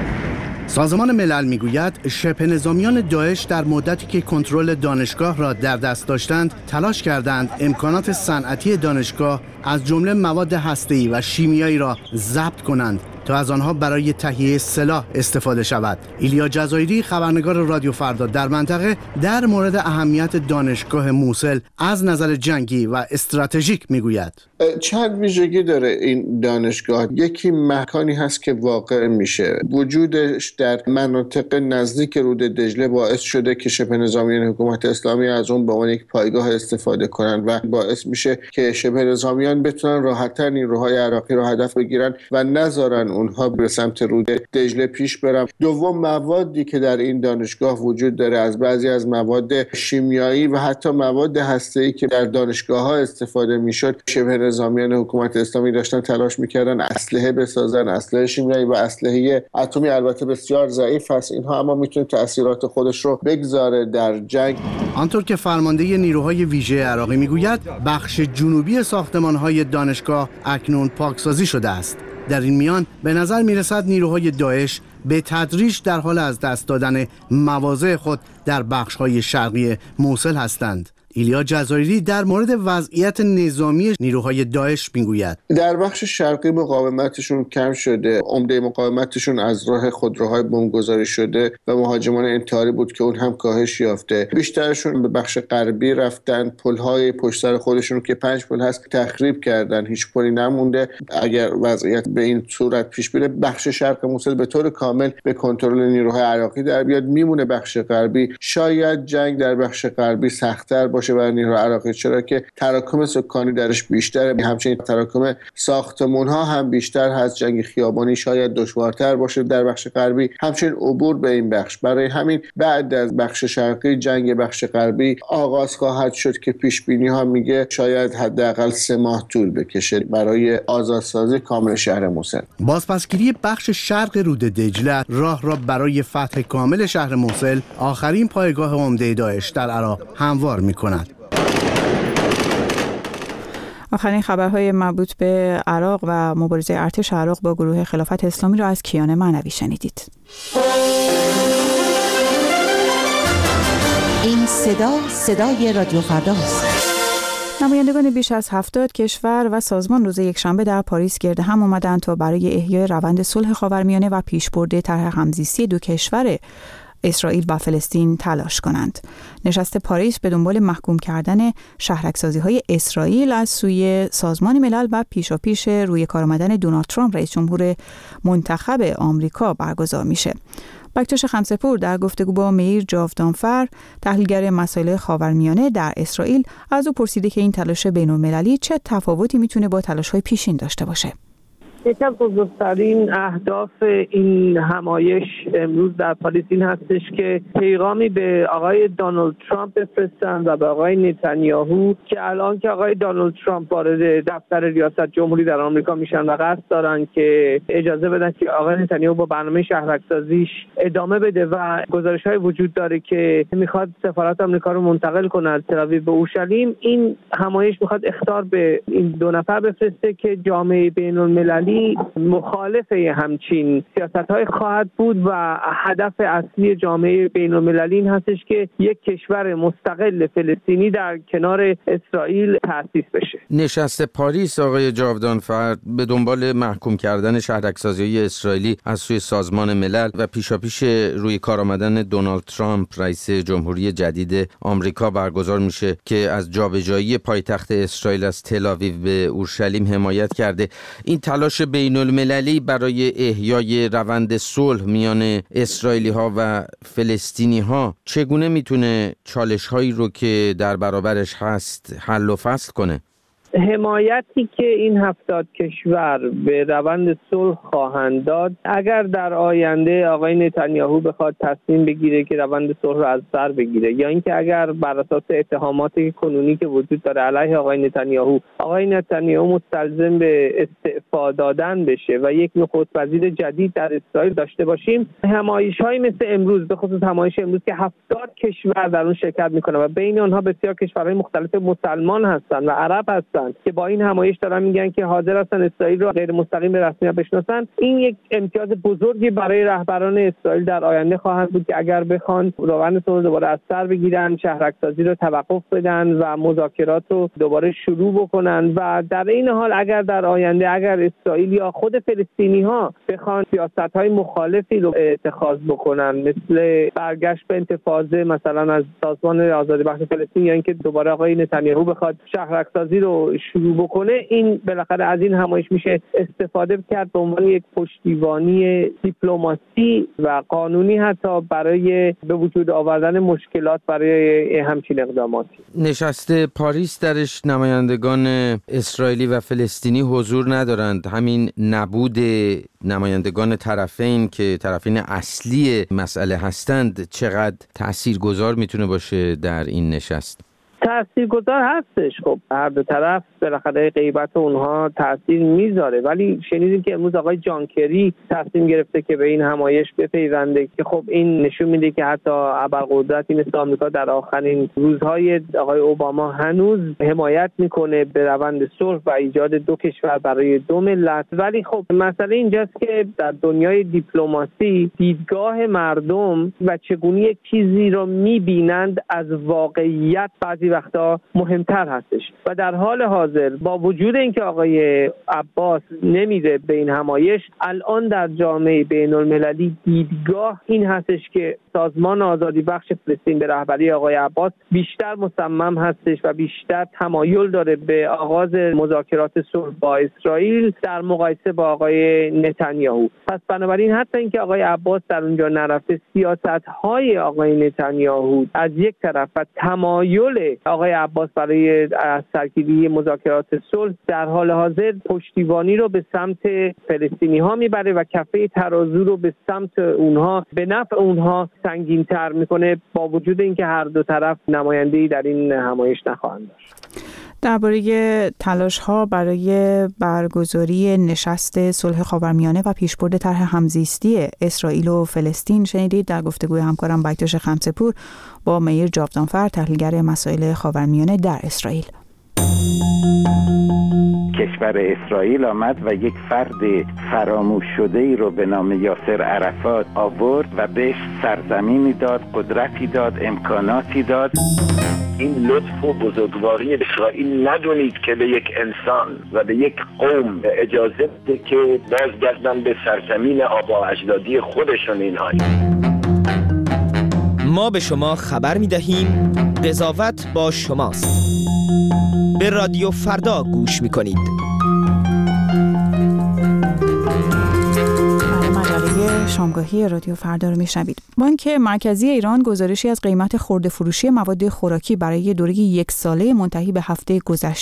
سازمان ملل میگوید شبه نظامیان داعش در مدتی که کنترل دانشگاه را در دست داشتند تلاش کردند امکانات صنعتی دانشگاه از جمله مواد هسته‌ای و شیمیایی را ضبط کنند تا از آنها برای تهیه سلاح استفاده شود. ایلیا جزایری، خبرنگار رادیو فردا در منطقه، در مورد اهمیت دانشگاه موصل از نظر جنگی و استراتژیک میگوید: چند ویژگی داره این دانشگاه. یکی مکانی هست که واقع میشه. وجودش در مناطق نزدیک رود دجله باعث شده که شبه نظامیان حکومت اسلامی از اون به عنوان یک پایگاه استفاده کنند و باعث میشه که شبه نظامیان بتونن راحت‌تر نیروهای عراقی رو هدف بگیرن و نذارن اونها به سمت رود دجله پیش برن. دوم، موادی که در این دانشگاه وجود داره، از بعضی از مواد شیمیایی و حتی مواد هسته‌ای که در دانشگاه‌ها استفاده میشد، شبه نظامیان حکومت اسلامی داشتن تلاش میکردن اسلحه بسازن، اسلحه شیمیایی و اسلحه اتمی. البته بسیار ضعیف است اینها، اما میتونه تأثیرات خودش رو بگذاره در جنگ. آنطور که فرمانده نیروهای ویژه عراقی میگوید بخش جنوبی ساختمان‌های دانشگاه اکنون پاکسازی شده است. در این میان به نظر میرسد نیروهای داعش به تدریج در حال از دست دادن مواضع خود در بخش‌های شرقی موصل هستند. ایلیا جزایری در مورد وضعیت نظامی نیروهای داعش میگوید: در بخش شرقی مقاومتشون کم شده. عمده مقاومتشون از راه خودروهای بمبگذاری شده و مهاجمان انتحاری بود که اون هم کاهش یافته. بیشترشون به بخش غربی رفتن. پل‌های پشت سر خودشون که 5 پل هست تخریب کردن، هیچ پلی نمونده. اگر وضعیت به این صورت پیش بره بخش شرق موصل به طور کامل به کنترل نیروهای عراقی در بیاد. میمونه بخش غربی. شاید جنگ در بخش غربی سخت‌تر باشه برای نیروهای عراقی، چرا که تراکم سکانی درش بیشتره، همچنین تراکم ساختمان‌ها هم بیشتر هست. جنگ خیابانی شاید دشوارتر باشه در بخش غربی، همچنین عبور به این بخش. برای همین بعد از بخش شرقی جنگ بخش غربی آغاز خواهد شد که پیش بینی ها میگه شاید حداقل 3 ماه طول بکشه برای آزادسازی کامل شهر موصل. بازپسگیری بخش شرق رود دجله راه را برای فتح کامل شهر موصل، آخرین پایگاه عمده داعش در عراق، هموار می‌کند. آخرین خبرهای مربوط به عراق و مبارزه ارتش عراق با گروه خلافت اسلامی را از کیان معنوی شنیدید. این صدای رادیو فرداست. نمایندگان بیش از 70 کشور و سازمان روز یکشنبه در پاریس گرد هم آمدند تا برای احیای روند صلح خاورمیانه و پیشبرد طرح همزیستی دو کشور اسرائیل و فلسطین تلاش کنند. نشست پاریس به دنبال محکوم کردن شهرک‌سازی‌های اسرائیل از سوی سازمان ملل و پیشاپیش روی کار آمدن دونالد ترامپ رئیس جمهور منتخب آمریکا برگزار میشه. بکتاش خمسه‌پور در گفتگو با میر جاودانفر، تحلیلگر مسائل خاورمیانه در اسرائیل، از او پرسیده که این تلاش بین‌المللی چه تفاوتی میتونه با تلاش‌های پیشین داشته باشه. یکی از بزرگترین اهداف این همایش امروز در پاریس این هستش که پیغامی به آقای دونالد ترامپ بفرستن و به آقای نتانیاهو که الان که آقای دونالد ترامپ وارد دفتر ریاست جمهوری در آمریکا میشن و قصد دارن که اجازه بدن که آقای نتانیاهو با برنامه شهرک‌سازیش ادامه بده و گزارش‌های وجود داره که میخواد سفارت آمریکا رو منتقل کنه از تل‌آویو به اورشلیم. این همایش میخواد اخطار به این دو نفر بفرسته که جامعه بین‌المللی مخالف همچین سیاست‌های خواهد بود و هدف اصلی جامعه بین‌المللی این هستش که یک کشور مستقل فلسطینی در کنار اسرائیل تأسیس بشه. نشست پاریس آقای جاودانفر به دنبال محکوم کردن شهرک‌سازی اسرائیلی از سوی سازمان ملل و پیشاپیش روی کار آمدن دونالد ترامپ رئیس جمهوری جدید آمریکا برگزار میشه که از جابجایی پایتخت اسرائیل از تل‌آویو به اورشلیم حمایت کرده. این تلاش بین‌المللی برای احیای روند صلح میان اسرائیلی‌ها و فلسطینی‌ها چگونه میتونه چالش‌هایی رو که در برابرش هست حل و فصل کنه؟ حمایتی که این 70 کشور به روند صلح خواهند داد اگر در آینده آقای نتانیاهو بخواد تصمیم بگیره که روند صلح رو از سر بگیره یا اینکه اگر بر اساس اتهامات کنونی که وجود داره علیه آقای نتانیاهو مستلزم به استعفا دادن بشه و یک نخست وزیر جدید در اسرائیل داشته باشیم، همایش‌هایی مثل امروز به خصوص همایش امروز که 70 کشور در اون شرکت میکنه و بین آنها بسیار کشورهای مختلف مسلمان هستند و عرب هستند که با این همایش دارن میگن که حاضر هستن اسرائیل رو غیر مستقیم به رسمیت بشناسن. این یک امتیاز بزرگی برای رهبران اسرائیل در آینده خواهد بود که اگر بخوان روند صلح دوباره از سر بگیرن، شهرک‌سازی رو توقف بدن و مذاکرات رو دوباره شروع بکنن و در این حال اگر در آینده اسرائیل یا خود فلسطینی‌ها بخوان سیاست‌های مخالفی رو اتخاذ بکنن مثل برگشت به انتفاضه مثلا از سازمان آزادی بخش فلسطین یا اینکه دوباره آقای نتانیاهو بخواد شهرک‌سازی رو شروع بکنه، این بالاخره از این همایش میشه استفاده کرد به عنوان یک پشتیبانی دیپلماسی و قانونی حتی برای به وجود آوردن مشکلات برای همچین اقداماتی. نشست پاریس درش نمایندگان اسرائیلی و فلسطینی حضور ندارند. همین نبود نمایندگان طرفین که طرفین اصلی مسئله هستند چقدر تاثیرگذار میتونه باشه در این نشست؟ تاثیرگذار هستش. خب هر دو طرف بالاخره غیبت اونها تاثیر میذاره، ولی شنیدیم که امروز آقای جان کری تصمیم گرفته که به این همایش بپیونده که خب این نشون میده که حتی ابرقدرتی مثل آمریکا در آخرین روزهای آقای اوباما هنوز حمایت میکنه به روند صلح و ایجاد دو کشور برای دو ملت. ولی خب مسئله اینجاست که در دنیای دیپلماسی دیدگاه مردم و چگونه یک چیزی رو میبینند از واقعیت بعضی وقتا مهمتر هستش و در حال حاضر با وجود اینکه آقای عباس نمیره به این همایش، الان در جامعه بین‌المللی دیدگاه این هستش که سازمان آزادی بخش فلسطین به رهبری آقای عباس بیشتر مصمم هستش و بیشتر تمایل داره به آغاز مذاکرات صلح با اسرائیل در مقایسه با آقای نتانیاهو. پس بنابراین حتی اینکه آقای عباس در اونجا نرفته، سیاست‌های آقای نتانیاهو از یک طرف و تمایل آقای عباس برای سرگیری مذاکرات صلح در حال حاضر پشتیبانی رو به سمت فلسطینی‌ها میبره و کفه ترازو رو به سمت اونها به نفع اونها سنگین‌تر میکنه، با وجود اینکه هر دو طرف نماینده‌ای در این همایش نخواهند داشت. درباره تلاش‌ها برای برگزاری نشست صلح خاورمیانه و پیشبرد طرح همزیستی اسرائیل و فلسطین شنیدید در گفتگوی همکارم بایتوش خمسه‌پور با میر جاودانفر، تحلیلگر مسائل خاورمیانه در اسرائیل. کشور اسرائیل آمد و یک فرد فراموش شده‌ای رو به نام یاسر عرفات آورد و بهش سرزمینی داد، قدرتی داد، امکاناتی داد. این لطف و بزرگواری اسرائیل ندونید که به یک انسان و به یک قوم اجازه بده که بازگردن به سرزمین آبا اجدادی خودشون. اینها ما به شما خبر می‌دهیم قضاوت با شماست. به رادیو فردا گوش می‌کنید. مجله شامگاهی رادیو فردا رو میشنوید. بانک مرکزی ایران گزارشی از قیمت خرده فروشی مواد خوراکی برای دوره یک ساله منتهی به هفته گذشته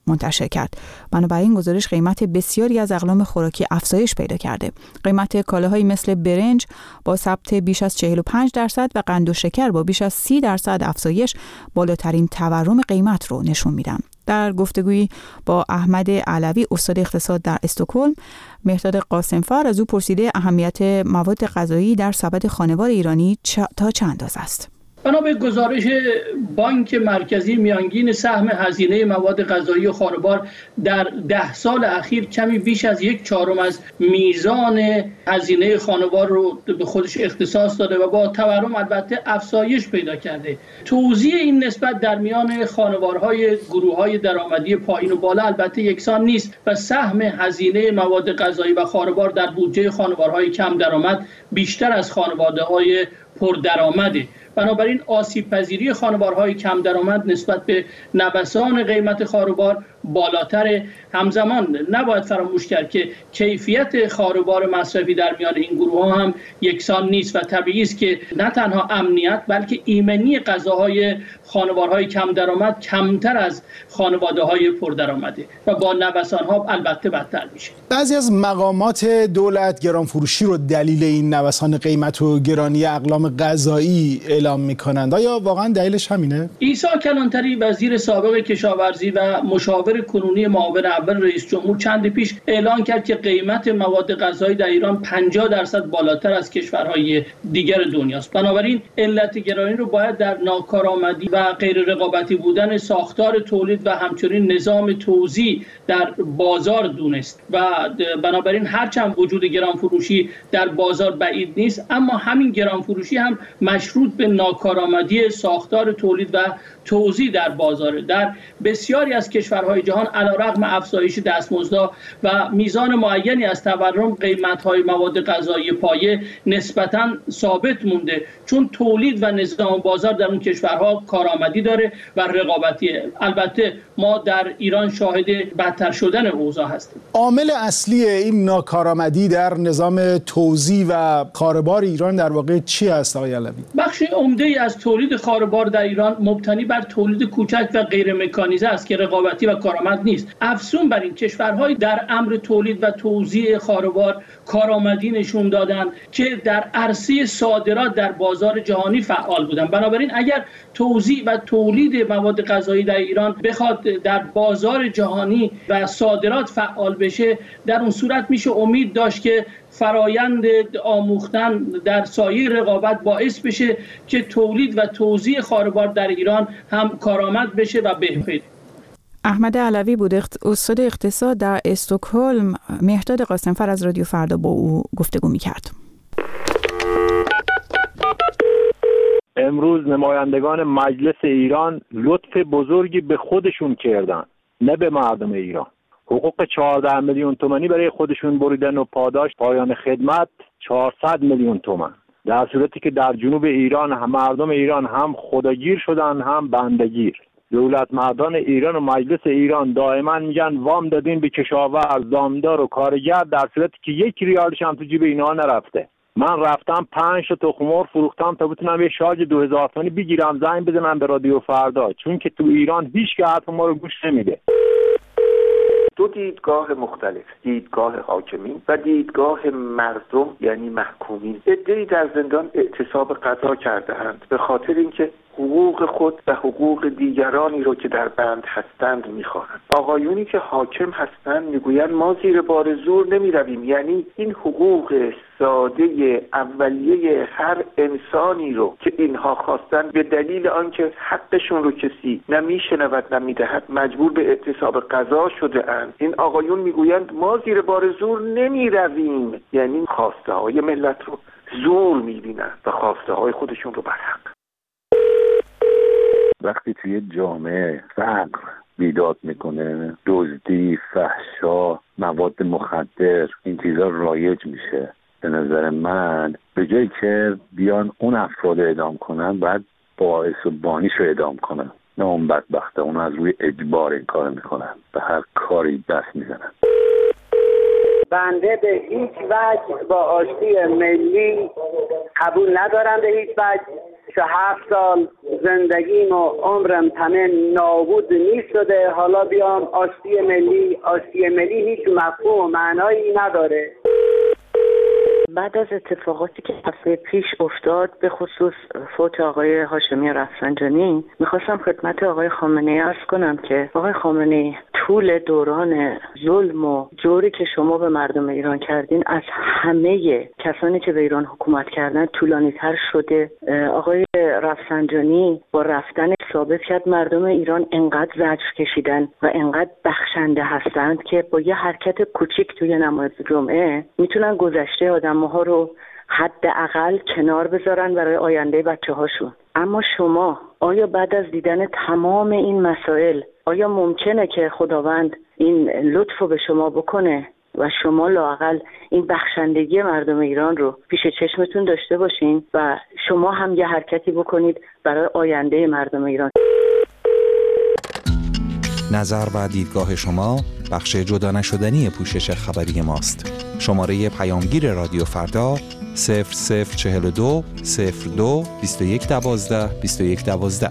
منتشر کرد. بنابراین گزارش قیمت بسیاری از اقلام خوراکی افزایش پیدا کرده. قیمت کالاهایی مثل برنج با ثبت بیش از 45% و قند و شکر با بیش از 30% افزایش بالاترین تورم قیمت رو نشون میدن. در گفتگویی با احمد علوی استاد اقتصاد در استکهلم، مهرداد قاسمفر از او پرسیده اهمیت مواد غذایی در سبد خانوار ایرانی تا چه اندازه است. بنا به گزارش بانک مرکزی، میانگین سهم هزینه مواد غذایی خانوار در 10 سال اخیر کمی بیش از 1/4 از میزان هزینه خانوار رو به خودش اختصاص داده و با تورم البته افزایش پیدا کرده. توزیع این نسبت در میان خانوارهای گروه‌های درآمدی پایین و بالا البته یکسان نیست و سهم هزینه مواد غذایی و خانوار در بودجه خانوارهای کم درآمد بیشتر از خانواده‌های پردرآمده. بنابراین آسیب پذیری خانوارهای کم درآمد نسبت به نوسان قیمت خانوار بالاتر. همزمان نباید فراموش کرد که کیفیت خانوار مصرفی در میان این گروه هم یکسان نیست و طبیعی است که نه تنها امنیت بلکه ایمنی غذاهای خانوارهای کم درآمد کمتر از خانواده‌های پردرآمده و با نوسان‌ها البته بدتر میشه. بعضی از مقامات دولت گرانفروشی رو دلیل این نوسان قیمت و گرانی اقلام غذایی اعلام می‌کنند. آیا واقعا دلیلش همینه؟ عیسی کلانتری وزیر سابق کشاورزی و مشاور کنونی معاون اول رئیس جمهور چند پیش اعلان کرد که قیمت مواد غذایی در ایران 50% بالاتر از کشورهای دیگر دنیاست. بنابراین علت گرانی رو باید در ناکارآمدی و غیر رقابتی بودن ساختار تولید و همچنین نظام توزیع در بازار دونست و بنابراین هرچند وجود گرانفروشی در بازار بعید نیست، اما همین گرانفروشی هم مشروط به ناکارآمدی ساختار تولید و توزیع در بازار. در بسیاری از کشورهای جهان علیرغم افزایش دستمزدها و میزان معینی از تورم، قیمت‌های مواد غذایی پایه نسبتاً ثابت مونده، چون تولید و نظام بازار در اون کشورها کارآمدی داره و رقابتیه. البته ما در ایران شاهد بدتر شدن اوضاع هستیم. عامل اصلی این ناکارآمدی در نظام توزیع و خانوار ایران در واقع چی است آقای علوی؟ بخش عمده‌ای از تولید خانوار در ایران مبتنی بر تولید کوچک و غیر مکانیزه است که رقابتی و کارآمد نیست. افزون بر این، کشورهای در امر تولید و توزیع خانوار کارآمدی نشون دادن که در عرصه صادرات در بازار جهانی فعال بودند. بنابراین اگر توزیع و تولید مواد غذایی در ایران بخواد در بازار جهانی و صادرات فعال بشه، در اون صورت میشه امید داشت که فرایند آموختن در سایه رقابت باعث بشه که تولید و توزیع خانوار در ایران هم کارآمد بشه و بهبود. احمد علوی بود، استاد اقتصاد در استکهلم. مهرداد قاسمفر از رادیو فردا با او گفتگو می‌کرد. امروز نمایندگان مجلس ایران لطف بزرگی به خودشون کردن، نه به مردم ایران. حقوق 14 میلیون تومانی برای خودشون بریدن و پاداش پایان خدمت 400 میلیون تومان، در صورتی که در جنوب ایران هم مردم ایران هم خداگیر شدن هم بندگیر. دولت مردان ایران و مجلس ایران دائما میگن وام دادین به کشاورز، دامدار و کارگر، در صورتی که 1 ریالش هم تو جیب اینا نرفته. من رفتم 5 تا تخم مرغ فروختم تا بتونم یه شارژ 2000 تومانی بگیرم، زنگ بزنم به رادیو فردا، چون که تو ایران هیچ که حرف ما رو گوش نمیده. دو دیدگاه مختلف، دیدگاه حاکمین و دیدگاه مردم یعنی محکومین، عده‌ای در زندان اعتصاب قضا کرده‌اند به خاطر اینکه حقوق خود و حقوق دیگرانی رو که در بند هستند می‌خواهند. آقایونی که حاکم هستند میگویند ما زیر بار زور نمی‌رویم، یعنی این حقوق ساده اولیه هر انسانی رو که اینها خواستن به دلیل آنکه حقشون رو کسی نمیشنود نمیدهد مجبور به اعتصاب قضا شده اند. این آقایون میگویند ما زیر بار زور نمی‌رویم، یعنی خواسته های ملت رو زور می‌بینند و خواسته های خودشون رو برحق. وقتی توی جامعه فقر بیداد میکنه، دزدی، فحشا، مواد مخدر، این چیزا رایج میشه، به نظر من به جایی که بیان اون افراد اعدام کنن باید باعث و بانیش رو اعدام کنن، نه اون بدبخته اون از روی اجبار این کار میکنن، به هر کاری دست میزنن. بنده به هیچ وجه با آشتی ملی قبول ندارم، به هیچ وجه. 27 سال زندگیم و عمرم همه نابود می‌شده، حالا بیام آستی ملی هیچ مفهوم و معنایی نداره. بعد از اتفاقاتی که هفته پیش افتاد، به خصوص فوت آقای هاشمی رفسنجانی، میخواستم خدمت آقای خامنه‌ای عرض کنم که آقای خامنه‌ای، طول دوران ظلم و جوری که شما به مردم ایران کردین از همه کسانی که به ایران حکومت کردن طولانی‌تر شده. آقای رفسنجانی با رفتن ثابت کرد مردم ایران انقدر زجر کشیدن و انقدر بخشنده هستند که با یه حرکت کوچیک توی نماز جمعه میتونن گذشته آدم‌ها رو حداقل کنار بذارن برای آینده بچه‌هاشون. اما شما آیا بعد از دیدن تمام این مسائل آیا ممکنه که خداوند این لطف رو به شما بکنه و شما لااقل این بخشندگی مردم ایران رو پیش چشمتون داشته باشین و شما هم یه حرکتی بکنید برای آینده مردم ایران؟ نظر و دیدگاه شما بخش جدا نشدنی پوشش خبری ماست. شماره پیامگیر رادیو فردا 0042 02 21 12 21 12.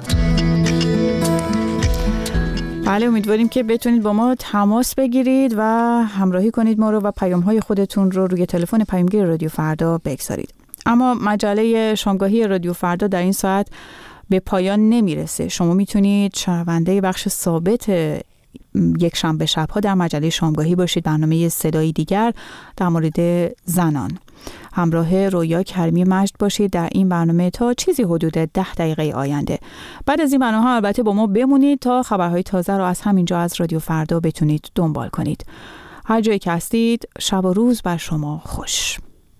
بله، امیدواریم که بتونید با ما تماس بگیرید و همراهی کنید ما رو و پیام‌های خودتون رو روی تلفن پیامگیر رادیو فردا بگذارید. اما مجله شامگاهی رادیو فردا در این ساعت به پایان نمیرسه. شما میتونید شنونده بخش ثابت یک شنبه شب‌ها در مجله شامگاهی باشید، برنامه صدای دیگر در مورد زنان. همراه رویا کریمی مجد باشید در این برنامه تا چیزی حدود 10 دقیقه آینده. بعد از این برنامه البته با ما بمونید تا خبرهای تازه رو از همینجا از رادیو فردا بتونید دنبال کنید. هر جایی که هستید شب و روز بر شما خوش.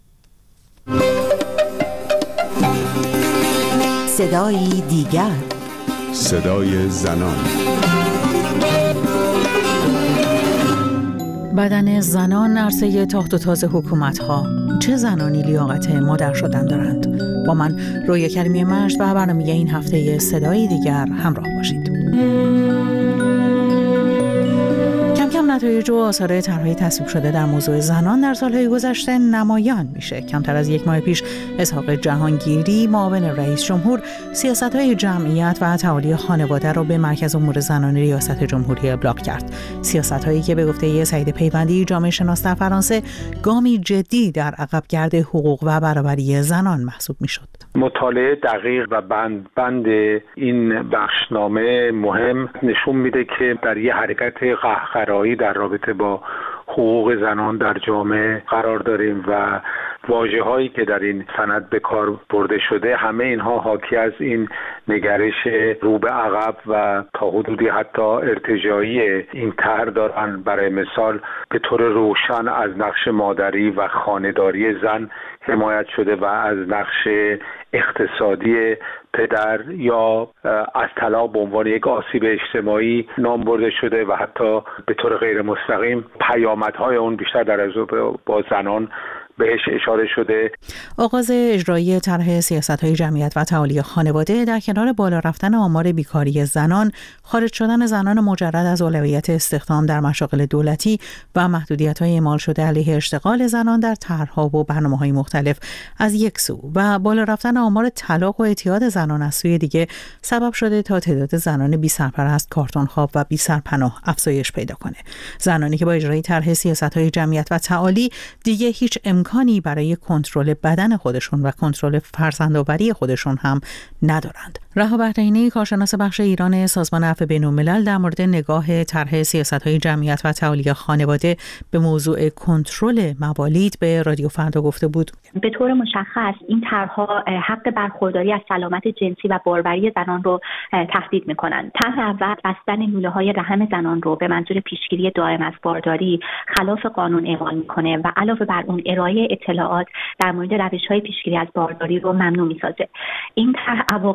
صدای دیگر، صدای زنان. بدن زنان عرصه تاخت و تاز حکومت‌ها. چه زنانی لیاقت مادر شدن دارند؟ با من رویا کریمی مجد و برنامه این هفته صدای دیگر همراه باشید. کم کم نتایج و آثار طرح‌های تصویب شده در موضوع زنان در سالهای گذشته نمایان میشه. کمتر از یک ماه پیش اسحاق جهانگیری، معاون رئیس جمهور، سیاست‌های جمعیت و تعالی خانواده را به مرکز امور زنان ریاست جمهوری ابلاغ کرد. سیاست‌هایی که به گفته سعید پیوندی، جامعه شناس در فرانسه، گامی جدی در عقبگرد حقوق و برابری زنان محسوب میشد. مطالعه دقیق و بند این بخشنامه مهم نشون میده که در یه حرکت قهقرایی در رابطه با حقوق زنان در جامعه قرار داریم و واژه‌هایی که در این سند به کار برده شده همه اینها حاکی از این نگرش رو به عقب و تا حدودی حتی ارتجاعی این طرح دارن. برای مثال به طور روشن از نقش مادری و خانه‌داری زن حمایت شده و از نقش اقتصادی پدر یا از طلاق به عنوان یک آسیب اجتماعی نام برده شده و حتی به طور غیر مستقیم پیامدهای اون بیشتر در ارتباط با زنان بهش اشاره شده. آغاز اجرایی طرح سیاست‌های جمعیت و تعالی خانواده در کنار بالا رفتن آمار بیکاری زنان، خارج شدن زنان مجرد از اولویت استخدام در مشاغل دولتی و محدودیت‌های اعمال شده علیه اشتغال زنان در طرح‌ها و برنامه‌های مختلف از یک سو و بالا رفتن آمار طلاق و اعتیاد زنان از سوی دیگه سبب شده تا تعداد زنان بی سرپرست، کارتون‌خواب و بی سرپناه افزایش پیدا کنه. زنانی که با اجرای طرح سیاست‌های جمعیت و تعالی دیگه هیچ امکانی برای کنترل بدن خودشون و کنترل فرزندآوری خودشون هم ندارند. رها بحرینی، کارشناس بخش ایران سازمان عفو بین‌الملل، در مورد نگاه طرح سیاست‌های جمعیت و تعالی خانواده به موضوع کنترل موالید به رادیو فردا گفته بود: به طور مشخص این طرح‌ها حق برخورداری از سلامت جنسی و باروری زنان رو تهدید می‌کنند. طرح اول بستن لوله‌های رحم زنان رو به منظور پیشگیری دائم از بارداری خلاف قانون اعمال می‌کنه و علاوه بر اون ارائه اطلاعات در مورد روش‌های پیشگیری از بارداری رو ممنوع می‌سازه. این طرح عواقب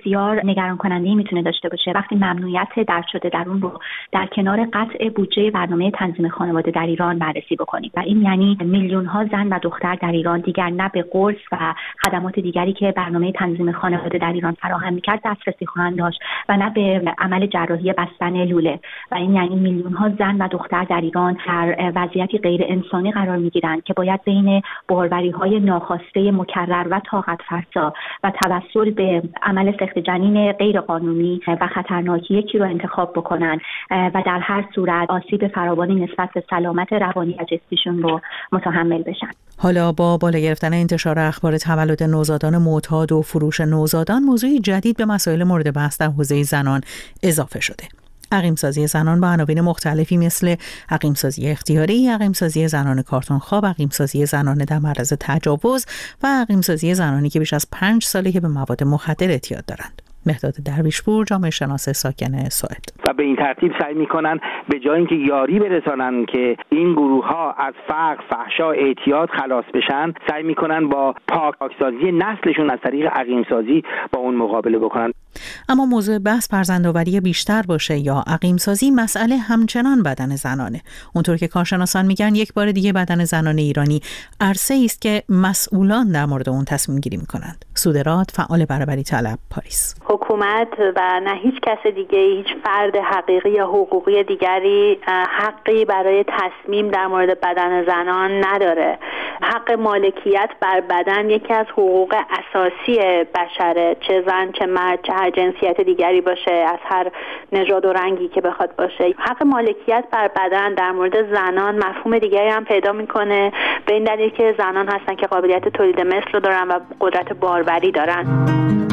بسیار نگران کننده میتونه داشته باشه وقتی ممنوعیت درد شده در اون رو در کنار قطع بودجه برنامه تنظیم خانواده در ایران بررسی بکنیم و این یعنی میلیون ها زن و دختر در ایران دیگر نه به قرص و خدمات دیگری که برنامه تنظیم خانواده در ایران فراهم می‌کرد دسترسی خواهند داشت و نه به عمل جراحی بستن لوله و این یعنی میلیون ها زن و دختر در ایران در وضعیتی غیر انسانی قرار می‌گیرند که باید بین باروری‌های ناخواسته مکرر و طاقت فرسا و توسل به عمل سخت جنین غیر قانونی و خطرناکی یکی رو انتخاب بکنن و در هر صورت آسیب فراوانی نسبت به سلامت روانی و جسمیشون رو متحمل بشن. حالا با بالا گرفتن انتشار اخبار تولد نوزادان معتاد و فروش نوزادان موضوعی جدید به مسائل مورد بحث در حوزه زنان اضافه شده. عقیم‌سازی زنان با عناوین مختلفی مثل عقیم‌سازی اختیاری، عقیم‌سازی زنان کارتون خواب، عقیم‌سازی زنان در معرض تجاوز و عقیم‌سازی زنانی که بیش از 5 ساله که به مواد مخدر اعتیاد دارند. مهداد درویشپور، جامعه شناس ساکن سوئد. و به این ترتیب سعی میکنن به جای اینکه یاری برسانن که این گروه ها از فقر، فحشا، اعتیاد خلاص بشن، سعی میکنن با پاکسازی نسلشون از طریق عقیم‌سازی با اون مقابله بکنن. اما موضوع بحث فرزندآوری بیشتر باشه یا عقیم‌سازی، مسئله همچنان بدن زنانه. اونطور که کارشناسان میگن یک بار دیگه بدن زنان ایرانی عرصه‌ای است که مسئولان در مورد اون تصمیم گیری میکنند. سودرات، فعال برابری طلب، پاریس. حکومت و نه هیچ کس دیگه، هیچ فرد حقیقی یا حقوقی دیگری حقی برای تصمیم در مورد بدن زنان نداره. حق مالکیت بر بدن یکی از حقوق اساسی بشره، چه زن چه مرد چه هر جنسیت دیگری باشه، از هر نژاد و رنگی که بخواد باشه. حق مالکیت بر بدن در مورد زنان مفهوم دیگری هم پیدا میکنه، به این دلیل که زنان هستن که قابلیت تولید مثل رو دارن و قدرت باروری دارن.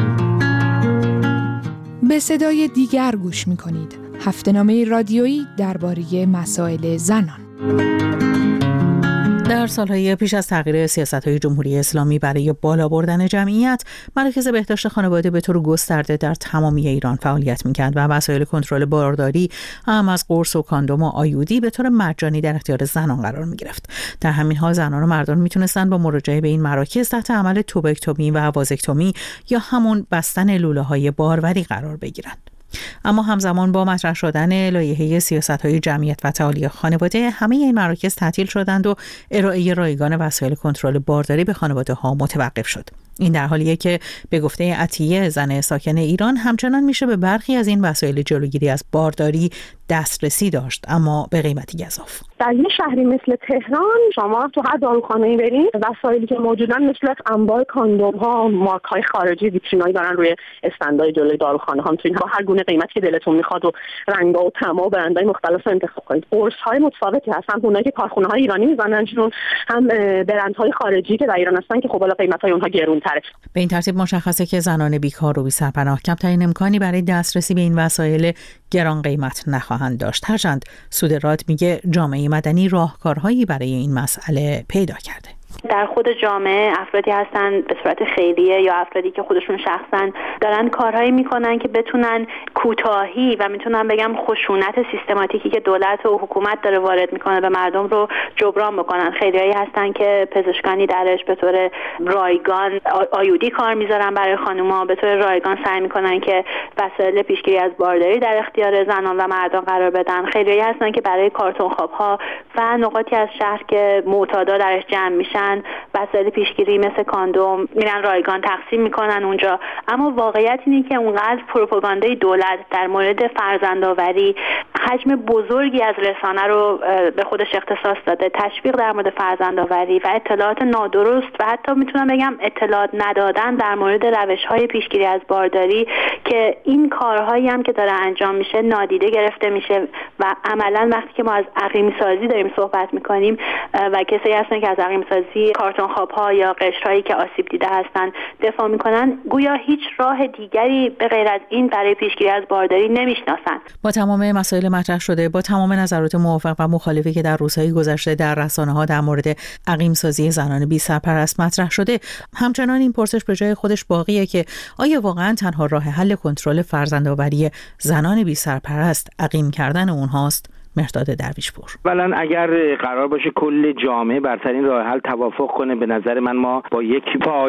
به صدای دیگر گوش میکنید. هفته‌نامه رادیویی درباره مسائل زنان. در سالهای پیش از تغییر سیاست‌های جمهوری اسلامی برای بالا بردن جمعیت، مراکز بهداشت خانواده به طور گسترده در تمامی ایران فعالیت می‌کرد و وسایل کنترل بارداری، هم از قرص و کاندوم و آیودی، به طور مجانی در اختیار زنان قرار می‌گرفت. در همین حال زنان و مردان می‌تونستند با مراجعه به این مراکز تحت عمل توبکتومی و وازکتومی یا همون بستن لوله‌های باروری قرار بگیرند. اما همزمان با مطرح شدن لایحه سیاست‌های جمعیت و تعالی خانواده، همه این مراکز تعطیل شدند و ارائه رایگان وسایل کنترل بارداری به خانواده‌ها متوقف شد. این در حالیه که به گفته عطیه، زن ساکن ایران، همچنان میشه به برخی از این وسایل جلوگیری از بارداری دسترسی داشت، اما به قیمتی گزاف. در یه شهری مثل تهران شما تو هر داروخانه‌ای برید، وسایلی که موجودن مثل انواع کاندوم‌ها، مارک‌های خارجی، ویترینایی دارن روی استندای جلوی داروخانه ها. میتونید با هر گونه قیمتی که دلتون میخواد و رنگ‌ها و طعم‌ها و برندهای مختلف انتخاب کنید. قرص‌های متفاوتی هستن، اونایی که کارخونه‌های ایرانی می‌زنن، چون هم برندهای خارجی که در ایران هستن که خب بالا قیمت‌های اونها گران‌تره. به این ترتیب مشخصه که زنان بیکار و بی‌سرپناه کمترین امکانی برای دسترسی به این وسایل گران قیمت نخواهند داشت. هرچند سودرات میگه جامعه مدنی راهکارهایی برای این مسئله پیدا کرده. در خود جامعه افرادی هستن به صورت خیریه یا افرادی که خودشون شخصا دارن کارهایی میکنن که بتونن کوتاهی و میتونن بگم خشونت سیستماتیکی که دولت و حکومت داره وارد میکنه به مردم رو جبران بکنن. خیریایی هستن که پزشکانی درش به طور رایگان آیودی کار میذارن برای خانوما، به طور رایگان سعی میکنن که وسایل پیشگیری از بارداری در اختیار زنان و مردان قرار بدن. خیریایی هستن که برای کارتون خواب‌ها و نقاطی از شهر که معتادا درش جمع میشن وسایل پیشگیری مثل کاندوم میرن رایگان تقسیم میکنن اونجا. اما واقعیت اینه که اونقدر پروپاگاندای دولت در مورد فرزندآوری حجم بزرگی از رسانه رو به خودش اختصاص داده، تشویق در مورد فرزندآوری و اطلاعات نادرست و حتی میتونم بگم اطلاعات ندادن در مورد روش‌های پیشگیری از بارداری که این کارهایی هم که داره انجام میشه نادیده گرفته میشه و عملاً وقتی که ما از عقیم‌سازی داریم صحبت میکنیم و کسایی هستن که از عقیم‌سازی کارتون خواب‌ها یا قشرهایی که آسیب دیده هستن دفاع میکنن، گویا هیچ راه دیگری به غیر از این برای پیشگیری از بارداری نمیشناسن. با تمام مسائل مطرح شده، با تمام نظرات موافق و مخالفی که در روزهای گذشته در رسانه‌ها در مورد عقیم‌سازی زنان بی سرپرست مطرح شده، همچنان این پرسش به جای خودش باقیه که آیا واقعا تنها راه حل کنترل فرزندآوری زنان بی سرپرست عقیم کردن اونهاست؟ مهرداد درویشپور. اولا اگر قرار باشه کل جامعه بر سر این راه حل توافق کنه، به نظر من ما با یک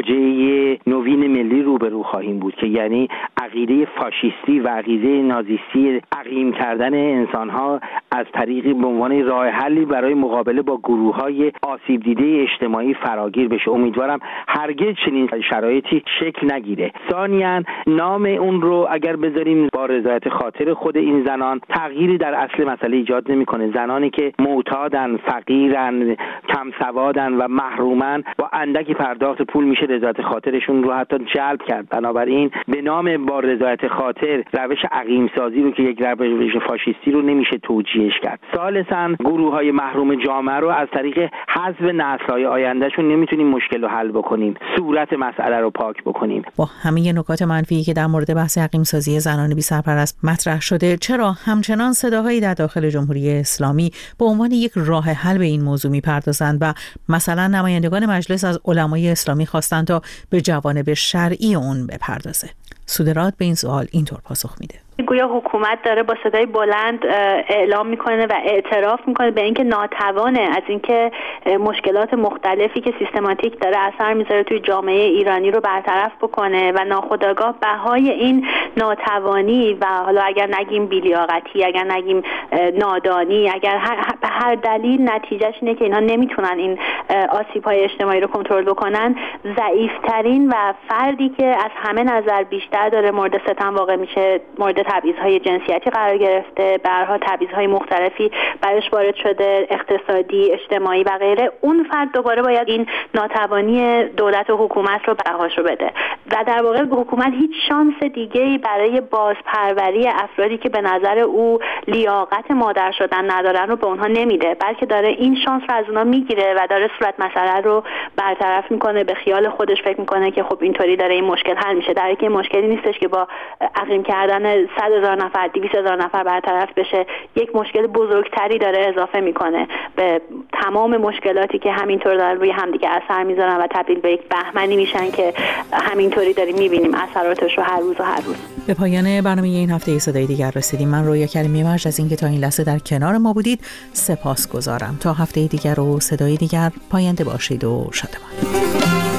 فاجعه نوین ملی روبرو خواهیم بود که یعنی عقیده فاشیستی و عقیده نازیستی عقیم کردن انسان‌ها از طریقی به عنوان راه حلی برای مقابله با گروه‌های آسیب دیده اجتماعی فراگیر بشه. امیدوارم هرگز چنین شرایطی شکل نگیره. ثانیاً نام اون رو اگر بذاریم با رضایت خاطر خود این زنان، تغییری در اصل مسئله ایجاد نمی‌کنه. زنانی که معتادن، فقیرن، کم سوادن و محرومن، با اندکی پرداخت پول میشه رضایت خاطرشون رو حتی جلب کرد. بنابراین به نام با رضایت خاطر روش عقیم سازی رو که یک روش فاشیستی رو نمیشه توجیهش کرد. ثالثاً گروه‌های محروم جامعه رو از طریق حذف نسل‌های آیندهشون نمیتونیم مشکل رو حل بکنیم، صورت مسئله رو پاک بکنیم. با همه نکات منفی که در مورد بحث عقیم سازی زنان بی سرپرست مطرح شده، چرا همچنان صداهایی در داخل جمهوری اسلامی به عنوان یک راه حل به این موضوع میپردازند و مثلا نمایندگان مجلس از علمای اسلامی خواستند تا به جوانب شرعی اون بپردازه؟ سودراد به این سوال اینطور پاسخ میده: گویا حکومت داره با صدای بلند اعلام میکنه و اعتراف میکنه به اینکه ناتوانه از اینکه مشکلات مختلفی که سیستماتیک داره اثر میذاره توی جامعه ایرانی رو برطرف بکنه و ناخودآگاه بهای این ناتوانی و حالا اگر نگیم بی‌لیاقتی، اگر نگیم نادانی، اگر به هر دلیل نتیجهش اینه که اینها نمیتونن این آسیب‌های اجتماعی رو کنترل بکنن، ضعیف‌ترین و فردی که از همه نظر بیشتر داره مورد ستم واقع میشه، مورد تبعیض‌های جنسیتی قرار گرفته، به هر حال تبعیض‌های مختلفی برش وارد شده، اقتصادی، اجتماعی و غیره، اون فرد دوباره باید این ناتوانی دولت و حکومت رو بهاشو بده و در واقع حکومت هیچ شانس دیگه‌ای برای بازپروری افرادی که به نظر او لیاقت مادر شدن ندارن رو به اونها نمیده، بلکه داره این شانس رو از اونها میگیره و داره صورت مسئله رو برطرف میکنه. به خیال خودش فکر میکنه که خب اینطوری داره این مشکل حل میشه، در حالی که مشکلی نیستش که با عقیم کردن 100,000 نفر 200,000 نفر برطرف بشه. یک مشکل بزرگتری داره اضافه میکنه به تمام مشکلاتی که همینطور دارن روی همدیگه اثر میذارن و تبدیل به یک بهمنی میشن که همینطوری داریم میبینیم اثراتش رو هر روز. به پایان برنامه این هفته صدای دیگر رسیدیم. من رویا کریمی مرج از اینکه تا این لحظه در کنار ما بودید سپاسگزارم. تا هفته دیگر و صدای دیگر پاینده باشید و شادمان.